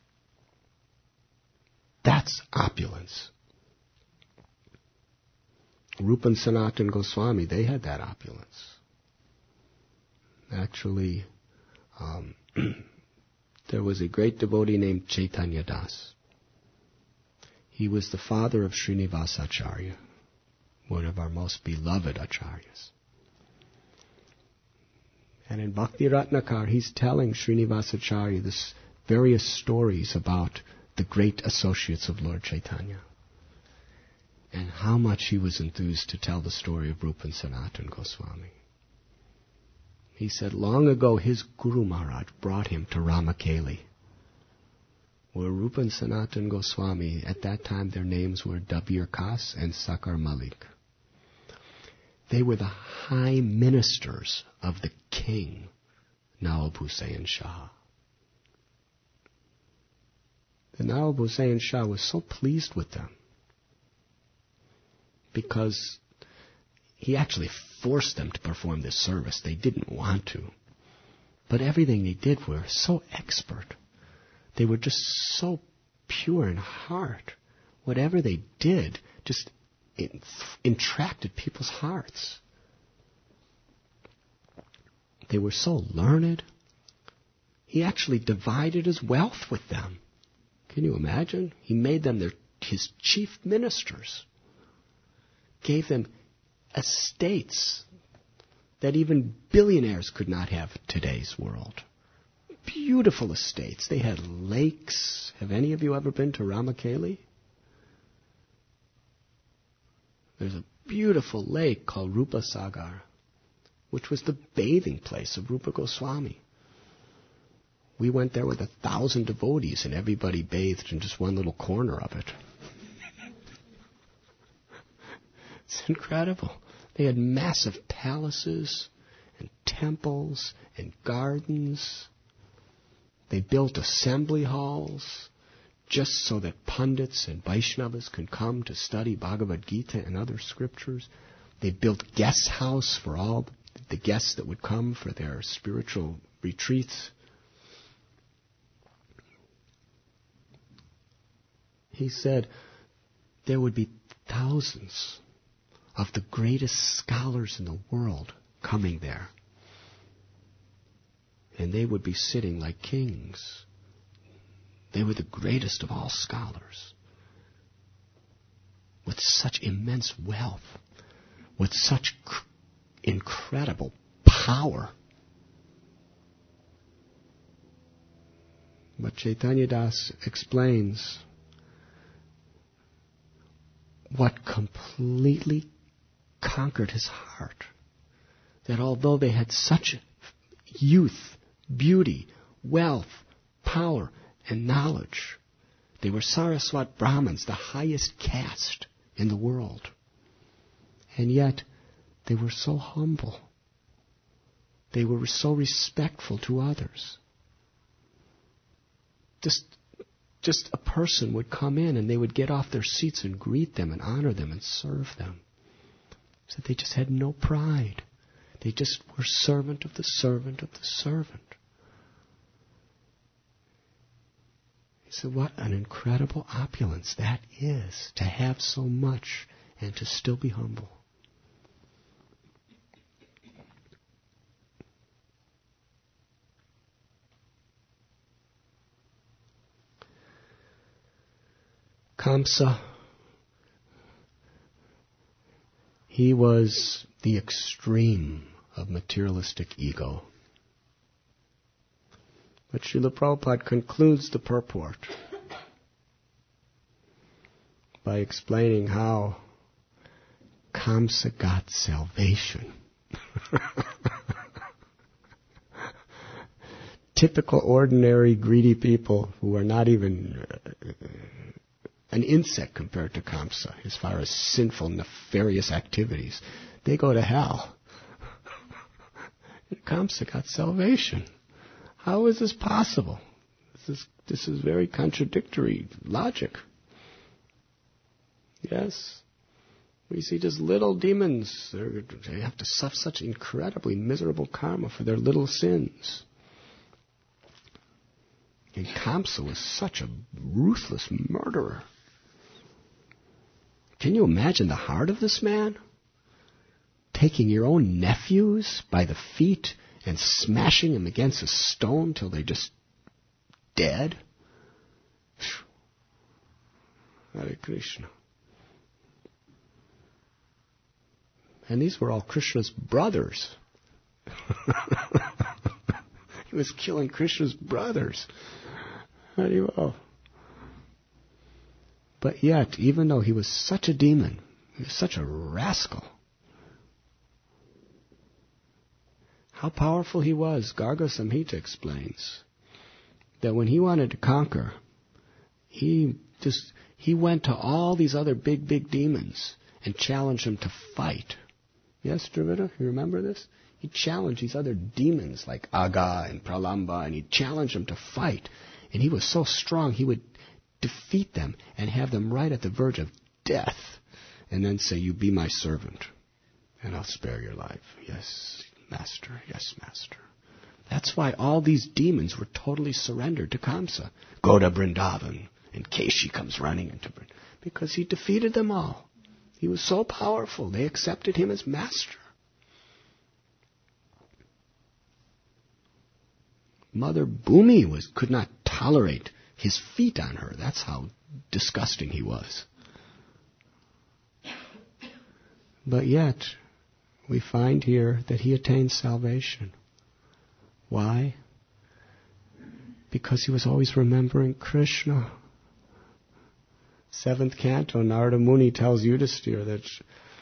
That's opulence. Rupa and Sanatana Goswami, they had that opulence. Actually, there was a great devotee named Chaitanya Das. He was the father of Srinivasa Acharya, one of our most beloved acharyas. And in Bhakti Ratnakar, he's telling Srinivasa Acharya this various stories about the great associates of Lord Chaitanya. And how much he was enthused to tell the story of Rupa and Sanatana Goswami. He said long ago his Guru Maharaj brought him to Ramakeli, where Rupa and Sanatana Goswami, at that time their names were Dabir Kas and Sakar Malik. They were the high ministers of the king, Nawab Hussain Shah. The Nawab Hussain Shah was so pleased with them because he actually forced them to perform this service. They didn't want to. But everything they did were so expert. They were just so pure in heart. Whatever they did just entracted people's hearts. They were so learned. He actually divided his wealth with them. Can you imagine? He made them his chief ministers. Gave them estates that even billionaires could not have in today's world. Beautiful estates. They had lakes. Have any of you ever been to Ramakeli? there's a beautiful lake called Rupa Sagar, which was the bathing place of Rupa Goswami. We went there with 1,000 devotees, and everybody bathed in just one little corner of it. It's incredible. They had massive palaces and temples and gardens. They built assembly halls just so that Pandits and Vaishnavas could come to study Bhagavad Gita and other scriptures. They built guest house for all the guests that would come for their spiritual retreats. He said there would be thousands of the greatest scholars in the world coming there. And they would be sitting like kings. They were the greatest of all scholars, with such immense wealth, with such incredible power. But Chaitanya Das explains what completely conquered his heart. That although they had such youth, beauty, wealth, power, and knowledge, they were Saraswat Brahmins, the highest caste in the world. And yet, they were so humble. They were so respectful to others. Just a person would come in and they would get off their seats and greet them and honor them and serve them. So they just had no pride. They just were servant of the servant of the servant. He said, what an incredible opulence that is, to have so much and to still be humble. Kamsa, he was the extreme of materialistic ego. But Srila Prabhupada concludes the purport by explaining how Kamsa got salvation. Typical, ordinary, greedy people who are not even an insect compared to Kamsa as far as sinful, nefarious activities. They go to hell. And Kamsa got salvation. How is this possible? This is very contradictory logic. Yes, we see just little demons. They have to suffer such incredibly miserable karma for their little sins. And Kamsa was such a ruthless murderer. Can you imagine the heart of this man? Taking your own nephews by the feet and smashing them against a stone till they're just dead? Hare Krishna. And these were all Krishna's brothers. He was killing Krishna's brothers. Haribol. But yet, even though he was such a demon, he was such a rascal, how powerful he was, Garga Samhita explains that when he wanted to conquer, he went to all these other big demons and challenged them to fight. Yes, Dravida, you remember this? He challenged these other demons like Aga and Pralamba, and he challenged them to fight. And he was so strong, he would defeat them and have them right at the verge of death, and then say, "You be my servant, and I'll spare your life." Yes, Master. Yes, Master. That's why all these demons were totally surrendered to Kamsa. Go to Vrindavan, and Keshi comes running into Vrindavan, because he defeated them all. He was so powerful, they accepted him as master. Mother Bhumi could not tolerate his feet on her. That's how disgusting he was. But yet, we find here that he attained salvation. Why? Because he was always remembering Krishna. 7th canto, Narada Muni tells Yudhisthira that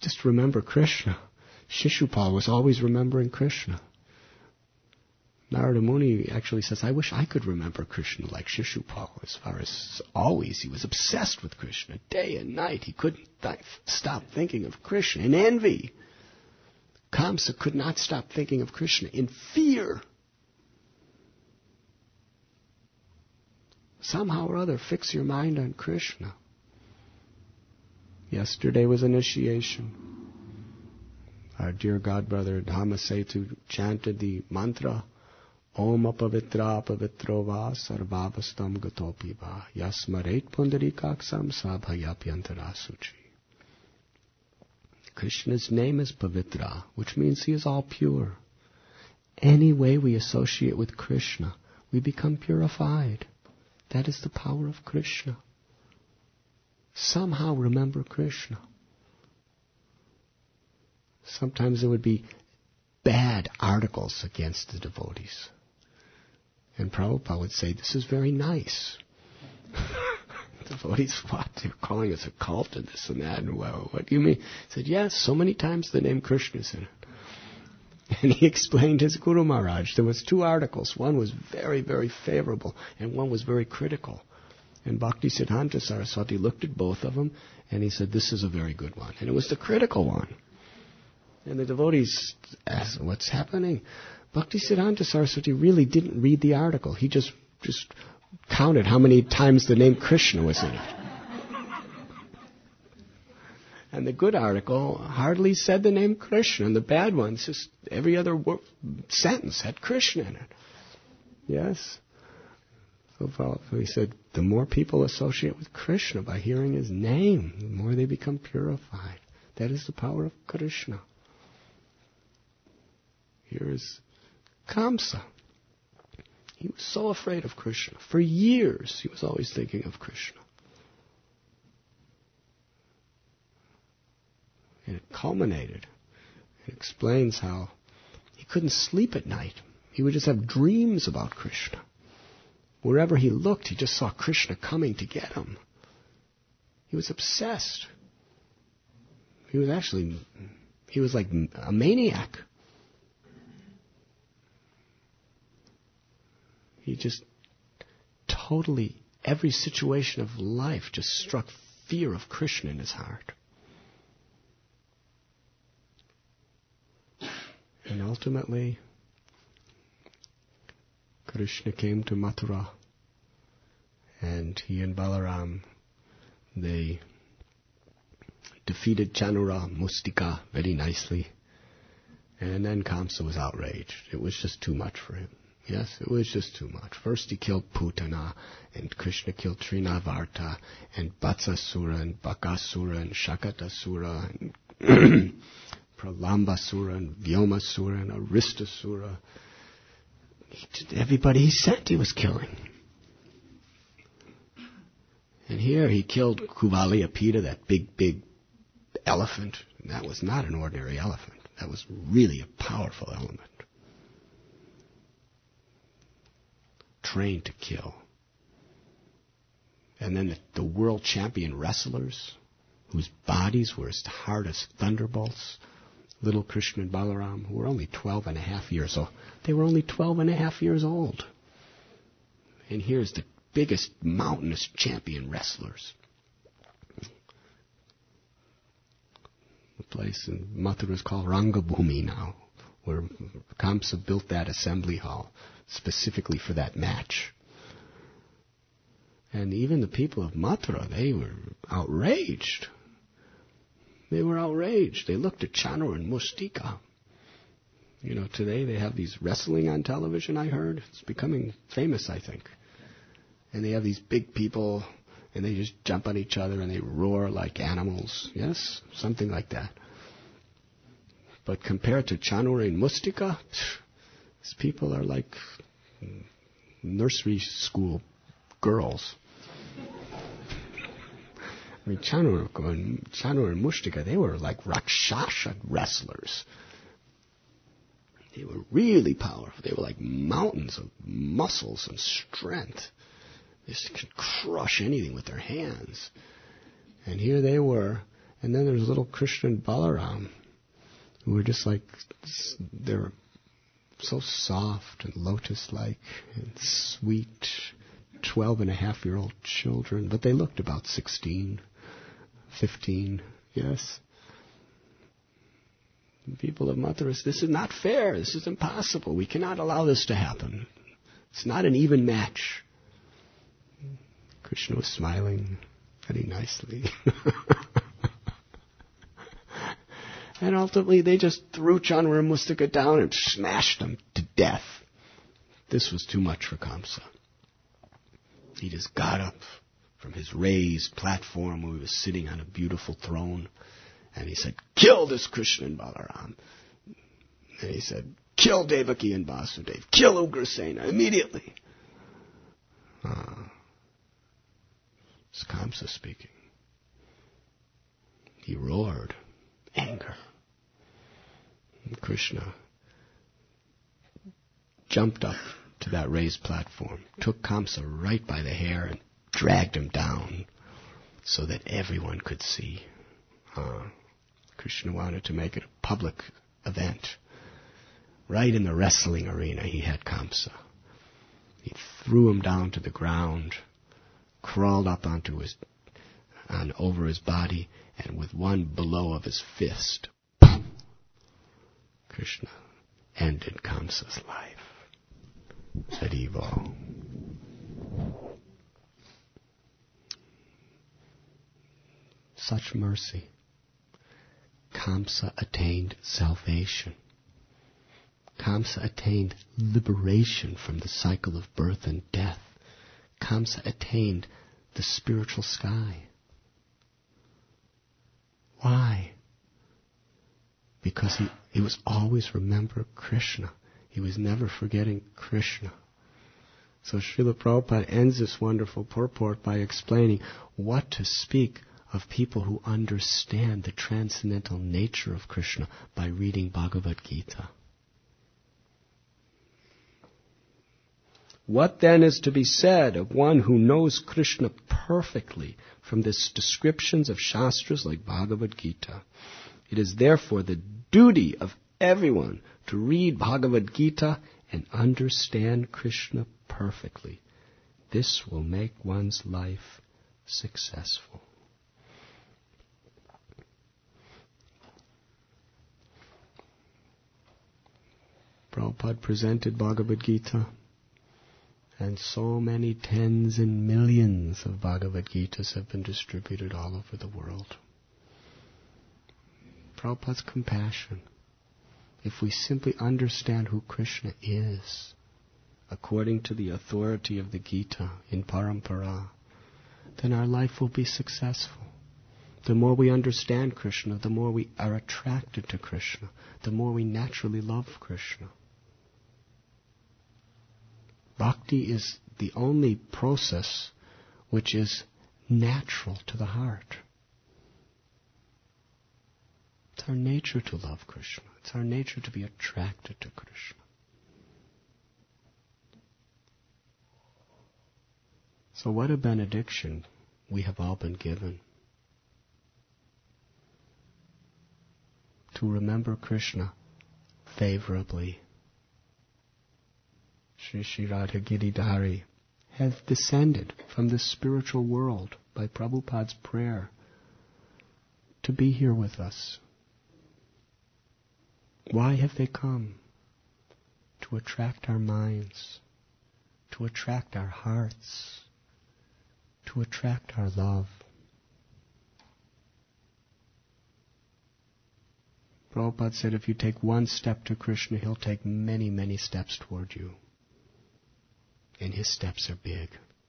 just remember Krishna. Shishupal was always remembering Krishna. Narada Muni actually says, I wish I could remember Krishna like Shishupal. As far as always, he was obsessed with Krishna. Day and night, he couldn't stop thinking of Krishna in envy. Kamsa could not stop thinking of Krishna in fear. Somehow or other, fix your mind on Krishna. Yesterday was initiation. Our dear godbrother Dhammasetu chanted the mantra, Om apavitra pavitro va sarvavastam gatopi va yasmaret pundarikaksam sabhayapyantara suchi. Krishna's name is Pavitra, which means he is all pure. Any way we associate with Krishna, we become purified. That is the power of Krishna. Somehow remember Krishna. Sometimes there would be bad articles against the devotees. And Prabhupada would say, this is very nice. Devotees, what? They're calling us a cult and this and that. And well, what do you mean? He said, yes, so many times the name Krishna is in it. And he explained his Guru Maharaj. There was 2 articles. One was very, very favorable, and one was very critical. And Bhaktisiddhanta Saraswati looked at both of them, and he said, this is a very good one. And it was the critical one. And the devotees asked, what's happening? Bhaktisiddhanta Saraswati really didn't read the article. He just counted how many times the name Krishna was in it. And the good article hardly said the name Krishna, and the bad ones, just every other sentence had Krishna in it. Yes? So he said, the more people associate with Krishna by hearing his name, the more they become purified. That is the power of Krishna. Here is Kamsa. He was so afraid of Krishna. For years, he was always thinking of Krishna. And it culminated. It explains how he couldn't sleep at night. He would just have dreams about Krishna. Wherever he looked, he just saw Krishna coming to get him. He was obsessed. He was like a maniac. He just totally, every situation of life just struck fear of Krishna in his heart. And ultimately, Krishna came to Mathura, and he and Balaram, they defeated Chanura, Mustika very nicely, and then Kamsa was outraged. It was just too much for him. Yes, it was just too much. First he killed Putana, and Krishna killed Trinavarta, and Vatsasura, and Bakasura, and Shakatasura, and Pralambasura, and Vyomasura, and Aristasura. Everybody he sent he was killing. And here he killed Kuvaliyapita, that big elephant. And that was not an ordinary elephant. That was really a powerful element. Trained to kill. And then the world champion wrestlers, whose bodies were as hard as thunderbolts, little Krishna and Balaram, who were only 12 and a half years old. They were only 12 and a half years old. And here's the biggest mountainous champion wrestlers. The place in Mathura is called Rangabhumi now, where Kamsa built that assembly hall specifically for that match. And even the people of Mathura, they were outraged. They were outraged. They looked at Chanur and Mustika. You know, today they have these wrestling on television, I heard. It's becoming famous, I think. And they have these big people, and they just jump on each other, and they roar like animals. Yes? Something like that. But compared to Chanur and Mustika, these people are like nursery school girls. I mean, Chanur and Mustika, they were like Rakshasa wrestlers. They were really powerful. They were like mountains of muscles and strength. They just could crush anything with their hands. And here they were, And then there's little Krishna and Balaram, who were just like, they're so soft and lotus-like and sweet, 12-and-a-half-year-old children, but they looked about 16, 15, yes. People of Mathura, this is not fair, this is impossible, we cannot allow this to happen. It's not an even match. Krishna was smiling very nicely. And ultimately they just threw Chandra and Mustika down and smashed them to death. This was too much for Kamsa. He just got up from his raised platform where he was sitting on a beautiful throne, and he said, kill this Krishna and Balaram. And he said, kill Devaki and Vasudeva. Kill Ugrasena immediately. It's Kamsa speaking. He roared. Anger. And Krishna jumped up to that raised platform, took Kamsa right by the hair and dragged him down so that everyone could see. Krishna wanted to make it a public event. Right in the wrestling arena he had Kamsa. He threw him down to the ground, crawled up over his body, and with one blow of his fist, Krishna ended Kamsa's life. Haribo. Such mercy. Kamsa attained salvation. Kamsa attained liberation from the cycle of birth and death. Kamsa attained the spiritual sky. Why? Because he was always remembering Krishna. He was never forgetting Krishna. So Srila Prabhupada ends this wonderful purport by explaining what to speak of people who understand the transcendental nature of Krishna by reading Bhagavad Gita. What then is to be said of one who knows Krishna perfectly from the descriptions of Shastras like Bhagavad Gita? It is therefore the duty of everyone to read Bhagavad Gita and understand Krishna perfectly. This will make one's life successful. Prabhupada presented Bhagavad Gita, and so many tens and millions of Bhagavad Gitas have been distributed all over the world. Prabhupada's compassion. If we simply understand who Krishna is, according to the authority of the Gita in Parampara, then our life will be successful. The more we understand Krishna, the more we are attracted to Krishna, the more we naturally love Krishna. Bhakti is the only process which is natural to the heart. It's our nature to love Krishna. It's our nature to be attracted to Krishna. So what a benediction we have all been given. To remember Krishna favorably. Shri Radha Giridhari has descended from the spiritual world by Prabhupada's prayer to be here with us. Why have they come? To attract our minds, to attract our hearts, to attract our love. Prabhupada said if you take one step to Krishna, he'll take many, many steps toward you. And his steps are big.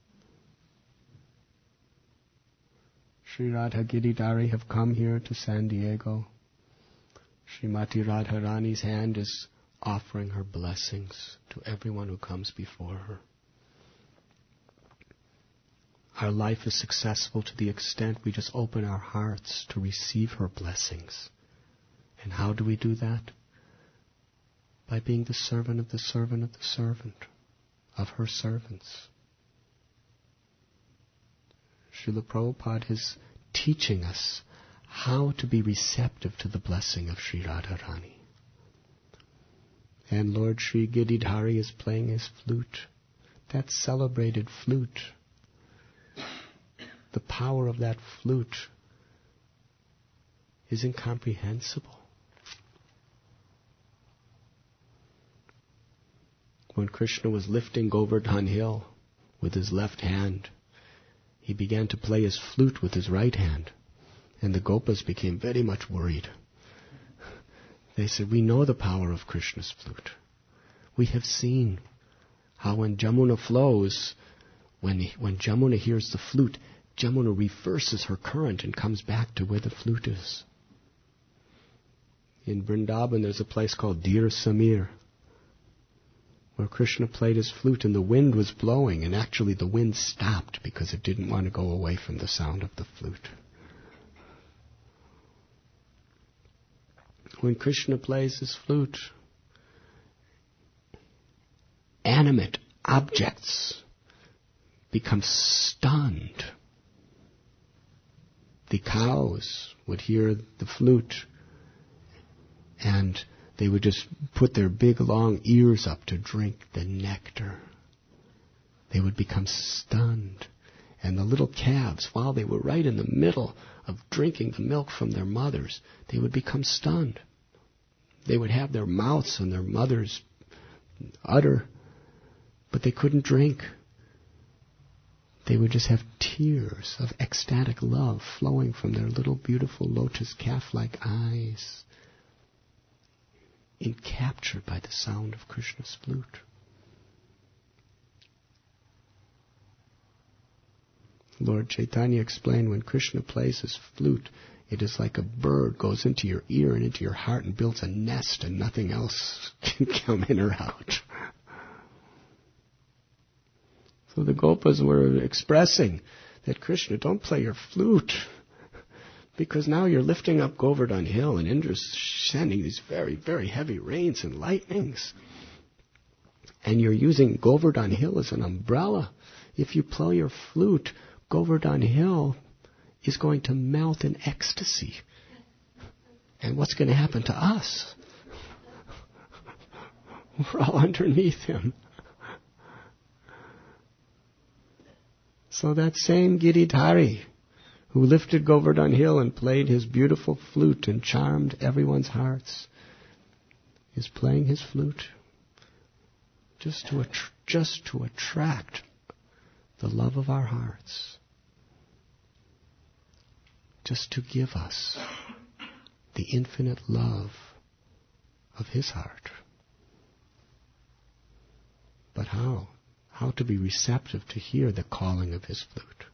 Sri Radha Giridhari have come here to San Diego. Srimati Radharani's hand is offering her blessings to everyone who comes before her. Our life is successful to the extent we just open our hearts to receive her blessings. And how do we do that? By being the servant of the servant of the servant, of her servants. Srila Prabhupada is teaching us how to be receptive to the blessing of Sri Radharani. And Lord Sri Giridhari is playing his flute, that celebrated flute. The power of that flute is incomprehensible. When Krishna was lifting Govardhan Hill with his left hand, he began to play his flute with his right hand. And the Gopas became very much worried. They said, we know the power of Krishna's flute. We have seen how when Jamuna flows, when Jamuna hears the flute, Jamuna reverses her current and comes back to where the flute is. In Vrindavan, there's a place called Dir Samir, where Krishna played his flute and the wind was blowing, and actually the wind stopped because it didn't want to go away from the sound of the flute. When Krishna plays his flute, animate objects become stunned. The cows would hear the flute and they would just put their big long ears up to drink the nectar. They would become stunned. And the little calves, while they were right in the middle of drinking the milk from their mothers, they would become stunned. They would have their mouths on their mother's udder, but they couldn't drink. They would just have tears of ecstatic love flowing from their little beautiful lotus calf-like eyes, encaptured by the sound of Krishna's flute. Lord Chaitanya explained when Krishna plays his flute, it is like a bird goes into your ear and into your heart and builds a nest and nothing else can come in or out. So the Gopas were expressing that, Krishna, don't play your flute, because now you're lifting up Govardhan Hill and Indra's sending these very, very heavy rains and lightnings. And you're using Govardhan Hill as an umbrella. If you play your flute, Govardhan Hill is going to melt in ecstasy. And what's going to happen to us? We're all underneath him. So that same Giridhari who lifted Govardhan Hill and played his beautiful flute and charmed everyone's hearts is playing his flute just to attract the love of our hearts, just to give us the infinite love of his heart. But how? How to be receptive to hear the calling of his flute?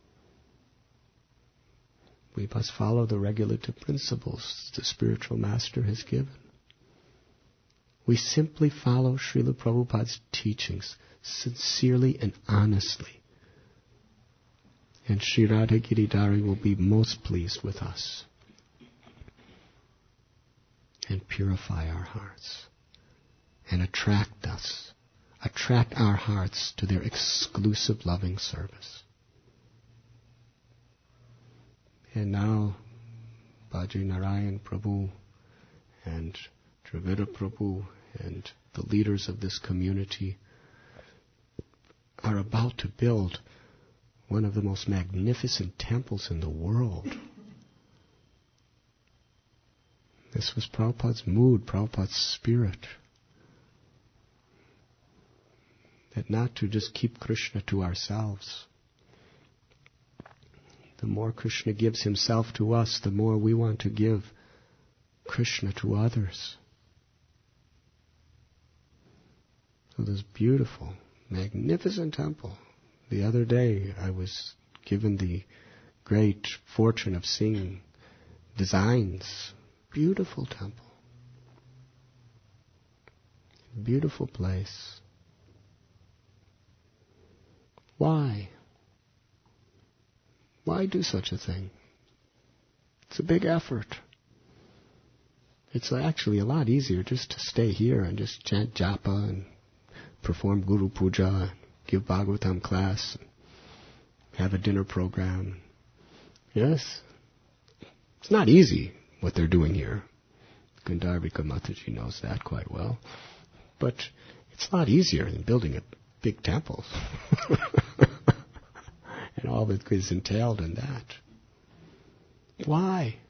We must follow the regulative principles the spiritual master has given. We simply follow Srila Prabhupada's teachings sincerely and honestly. And Sri Radha Giridhari will be most pleased with us and purify our hearts and attract our hearts to their exclusive loving service. And now, Baji Narayan Prabhu and Dravida Prabhu and the leaders of this community are about to build one of the most magnificent temples in the world. This was Prabhupada's mood, Prabhupada's spirit. That not to just keep Krishna to ourselves. The more Krishna gives himself to us, the more we want to give Krishna to others. So this beautiful, magnificent temple. The other day I was given the great fortune of seeing designs. Beautiful temple. Beautiful place. Why? Why do such a thing? It's a big effort. It's actually a lot easier just to stay here and just chant japa and perform Guru Puja, give Bhagavatam class, have a dinner program. Yes, It's not easy what they're doing here. Gundarvika Mataji knows that quite well. But it's a lot easier than building a big temple. And all that is entailed in that. Why?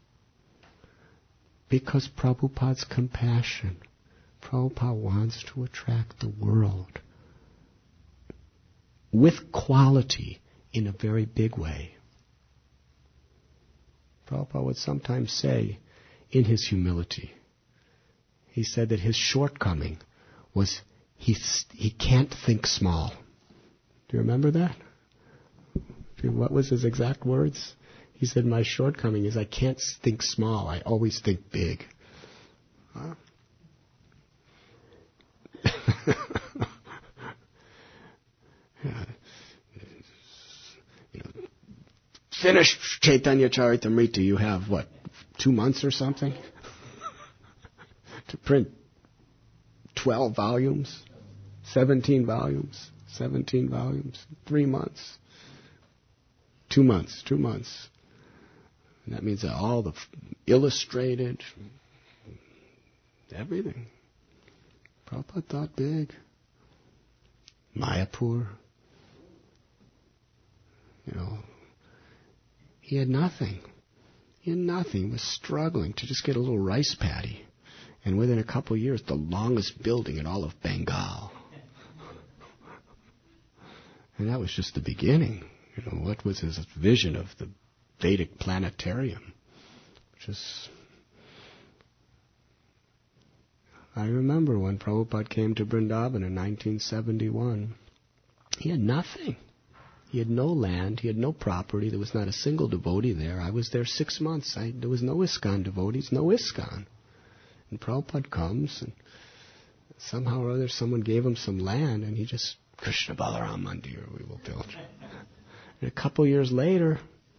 Because Prabhupada's compassion. Prabhupada wants to attract the world with quality in a very big way. Prabhupada would sometimes say, in his humility, he said that his shortcoming was he can't think small. Do you remember that? What was his exact words? He said, my shortcoming is I can't think small. I always think big. Huh? Finish Chaitanya Charitamrita. You have, 2 months or something? To print 12 volumes? 17 volumes? 17 volumes. 3 months. 2 months. 2 months. And that means that all the illustrated, everything. Prabhupada thought big. Mayapur. He had nothing. He had nothing. He was struggling to just get a little rice paddy. And within a couple of years, the longest building in all of Bengal. And that was just the beginning. What was his vision of the Vedic planetarium? I remember when Prabhupada came to Vrindavan in 1971. He had nothing. He had no land. He had no property. There was not a single devotee there. I was there 6 months. There was no ISKCON devotees, no ISKCON. And Prabhupada comes, and somehow or other someone gave him some land, and he just, Krishna Balaram Mandir, we will build. And a couple years later,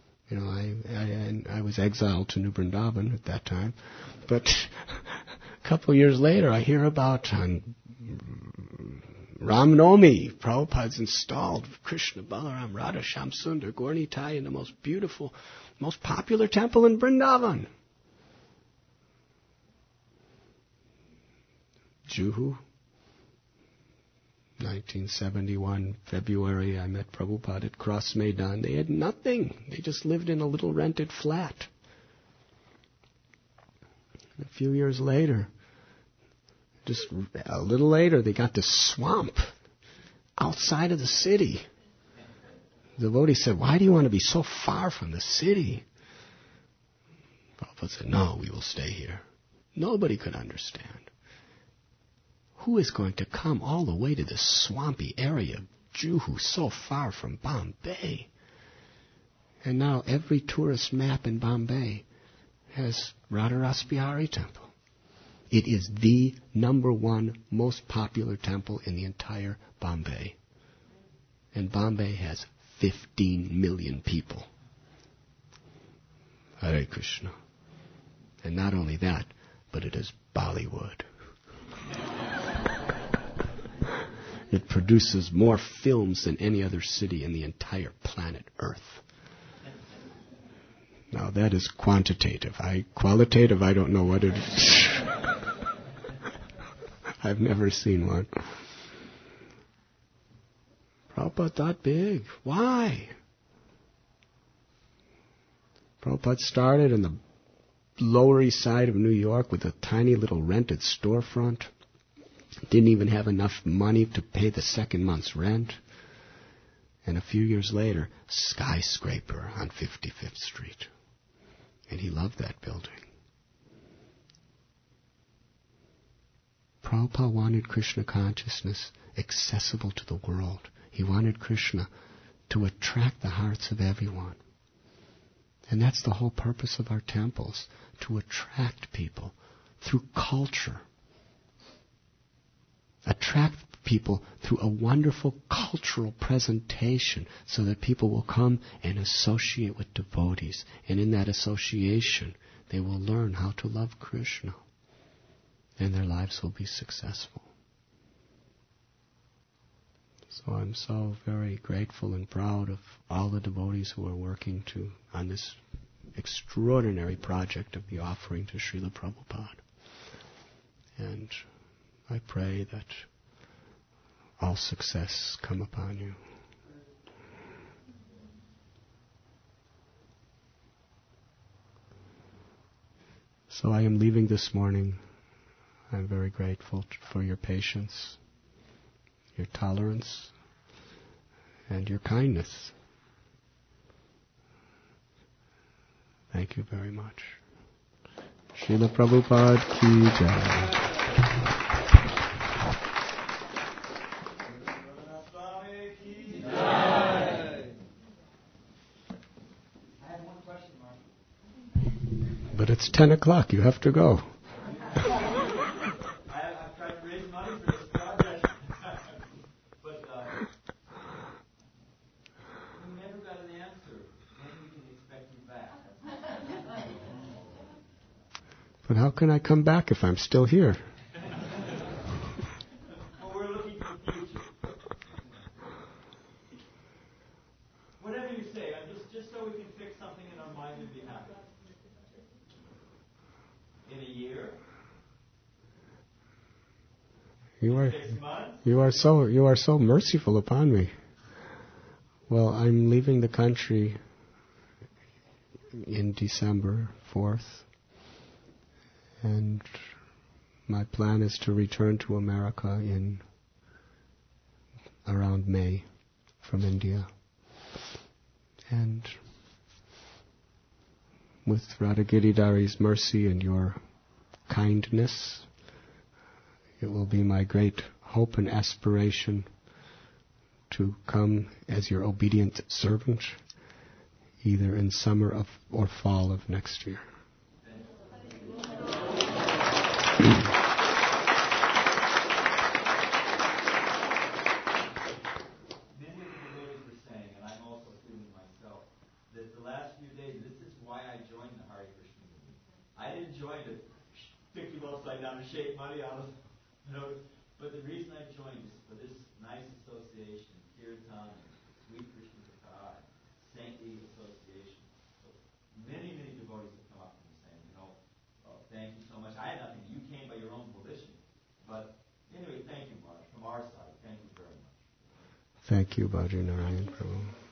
I was exiled to New Vrindavan at that time, but a couple years later I hear about Ram Nomi, Prabhupada's installed Krishna Balaram Radha Shyam Sundar Gaur Nitai in the most beautiful, most popular temple in Vrindavan. Juhu, 1971, February, I met Prabhupada at Cross Maidan. They had nothing. They just lived in a little rented flat. And a few years later, just a little later, they got this swamp outside of the city. The devotee said, why do you want to be so far from the city? Prabhupada said, no, we will stay here. Nobody could understand. Who is going to come all the way to this swampy area of Juhu, so far from Bombay? And now every tourist map in Bombay has Radharas Bihari Temple. It is the #1 most popular temple in the entire Bombay. And Bombay has 15 million people. Hare Krishna. And not only that, but it is Bollywood. It produces more films than any other city in the entire planet Earth. Now that is quantitative. Qualitative, I don't know what it is. I've never seen one. Prabhupada thought big. Why? Prabhupada started in the Lower East Side of New York with a tiny little rented storefront. Didn't even have enough money to pay the second month's rent. And a few years later, skyscraper on 55th Street. And he loved that building. Prabhupada wanted Krishna consciousness accessible to the world. He wanted Krishna to attract the hearts of everyone. And that's the whole purpose of our temples, to attract people through culture. Attract people through a wonderful cultural presentation so that people will come and associate with devotees. And in that association, they will learn how to love Krishna. And their lives will be successful. So I'm so very grateful and proud of all the devotees who are working on this extraordinary project of the offering to Srila Prabhupada. And I pray that all success come upon you. So I am leaving this morning. I'm very grateful for your patience, your tolerance, and your kindness. Thank you very much. Srila Prabhupada ki jai. But it's 10 o'clock. You have to go. I've tried to raise money for this project, but we never got an answer. When we can expect you back? But how can I come back if I'm still here? Well, we're looking to the future. Whatever you say, just so we can fix something in our mind and be happy. In a year? You are so merciful upon me. Well, I'm leaving the country in December 4th, and my plan is to return to America in around May from India. And with Radha Giridhari's mercy and your kindness, it will be my great hope and aspiration to come as your obedient servant, either in summer or fall of next year. I didn't join to pick you upside down and shake money out of, but the reason I joined is for this nice association, Kirtan, Sweet Krishna Katha, saintly association. So many devotees have come up to me saying, thank you so much. I had nothing. You came by your own volition. But anyway, thank you, Mark. From our side, thank you very much. Thank you, Bhajan Narayan Prabhu.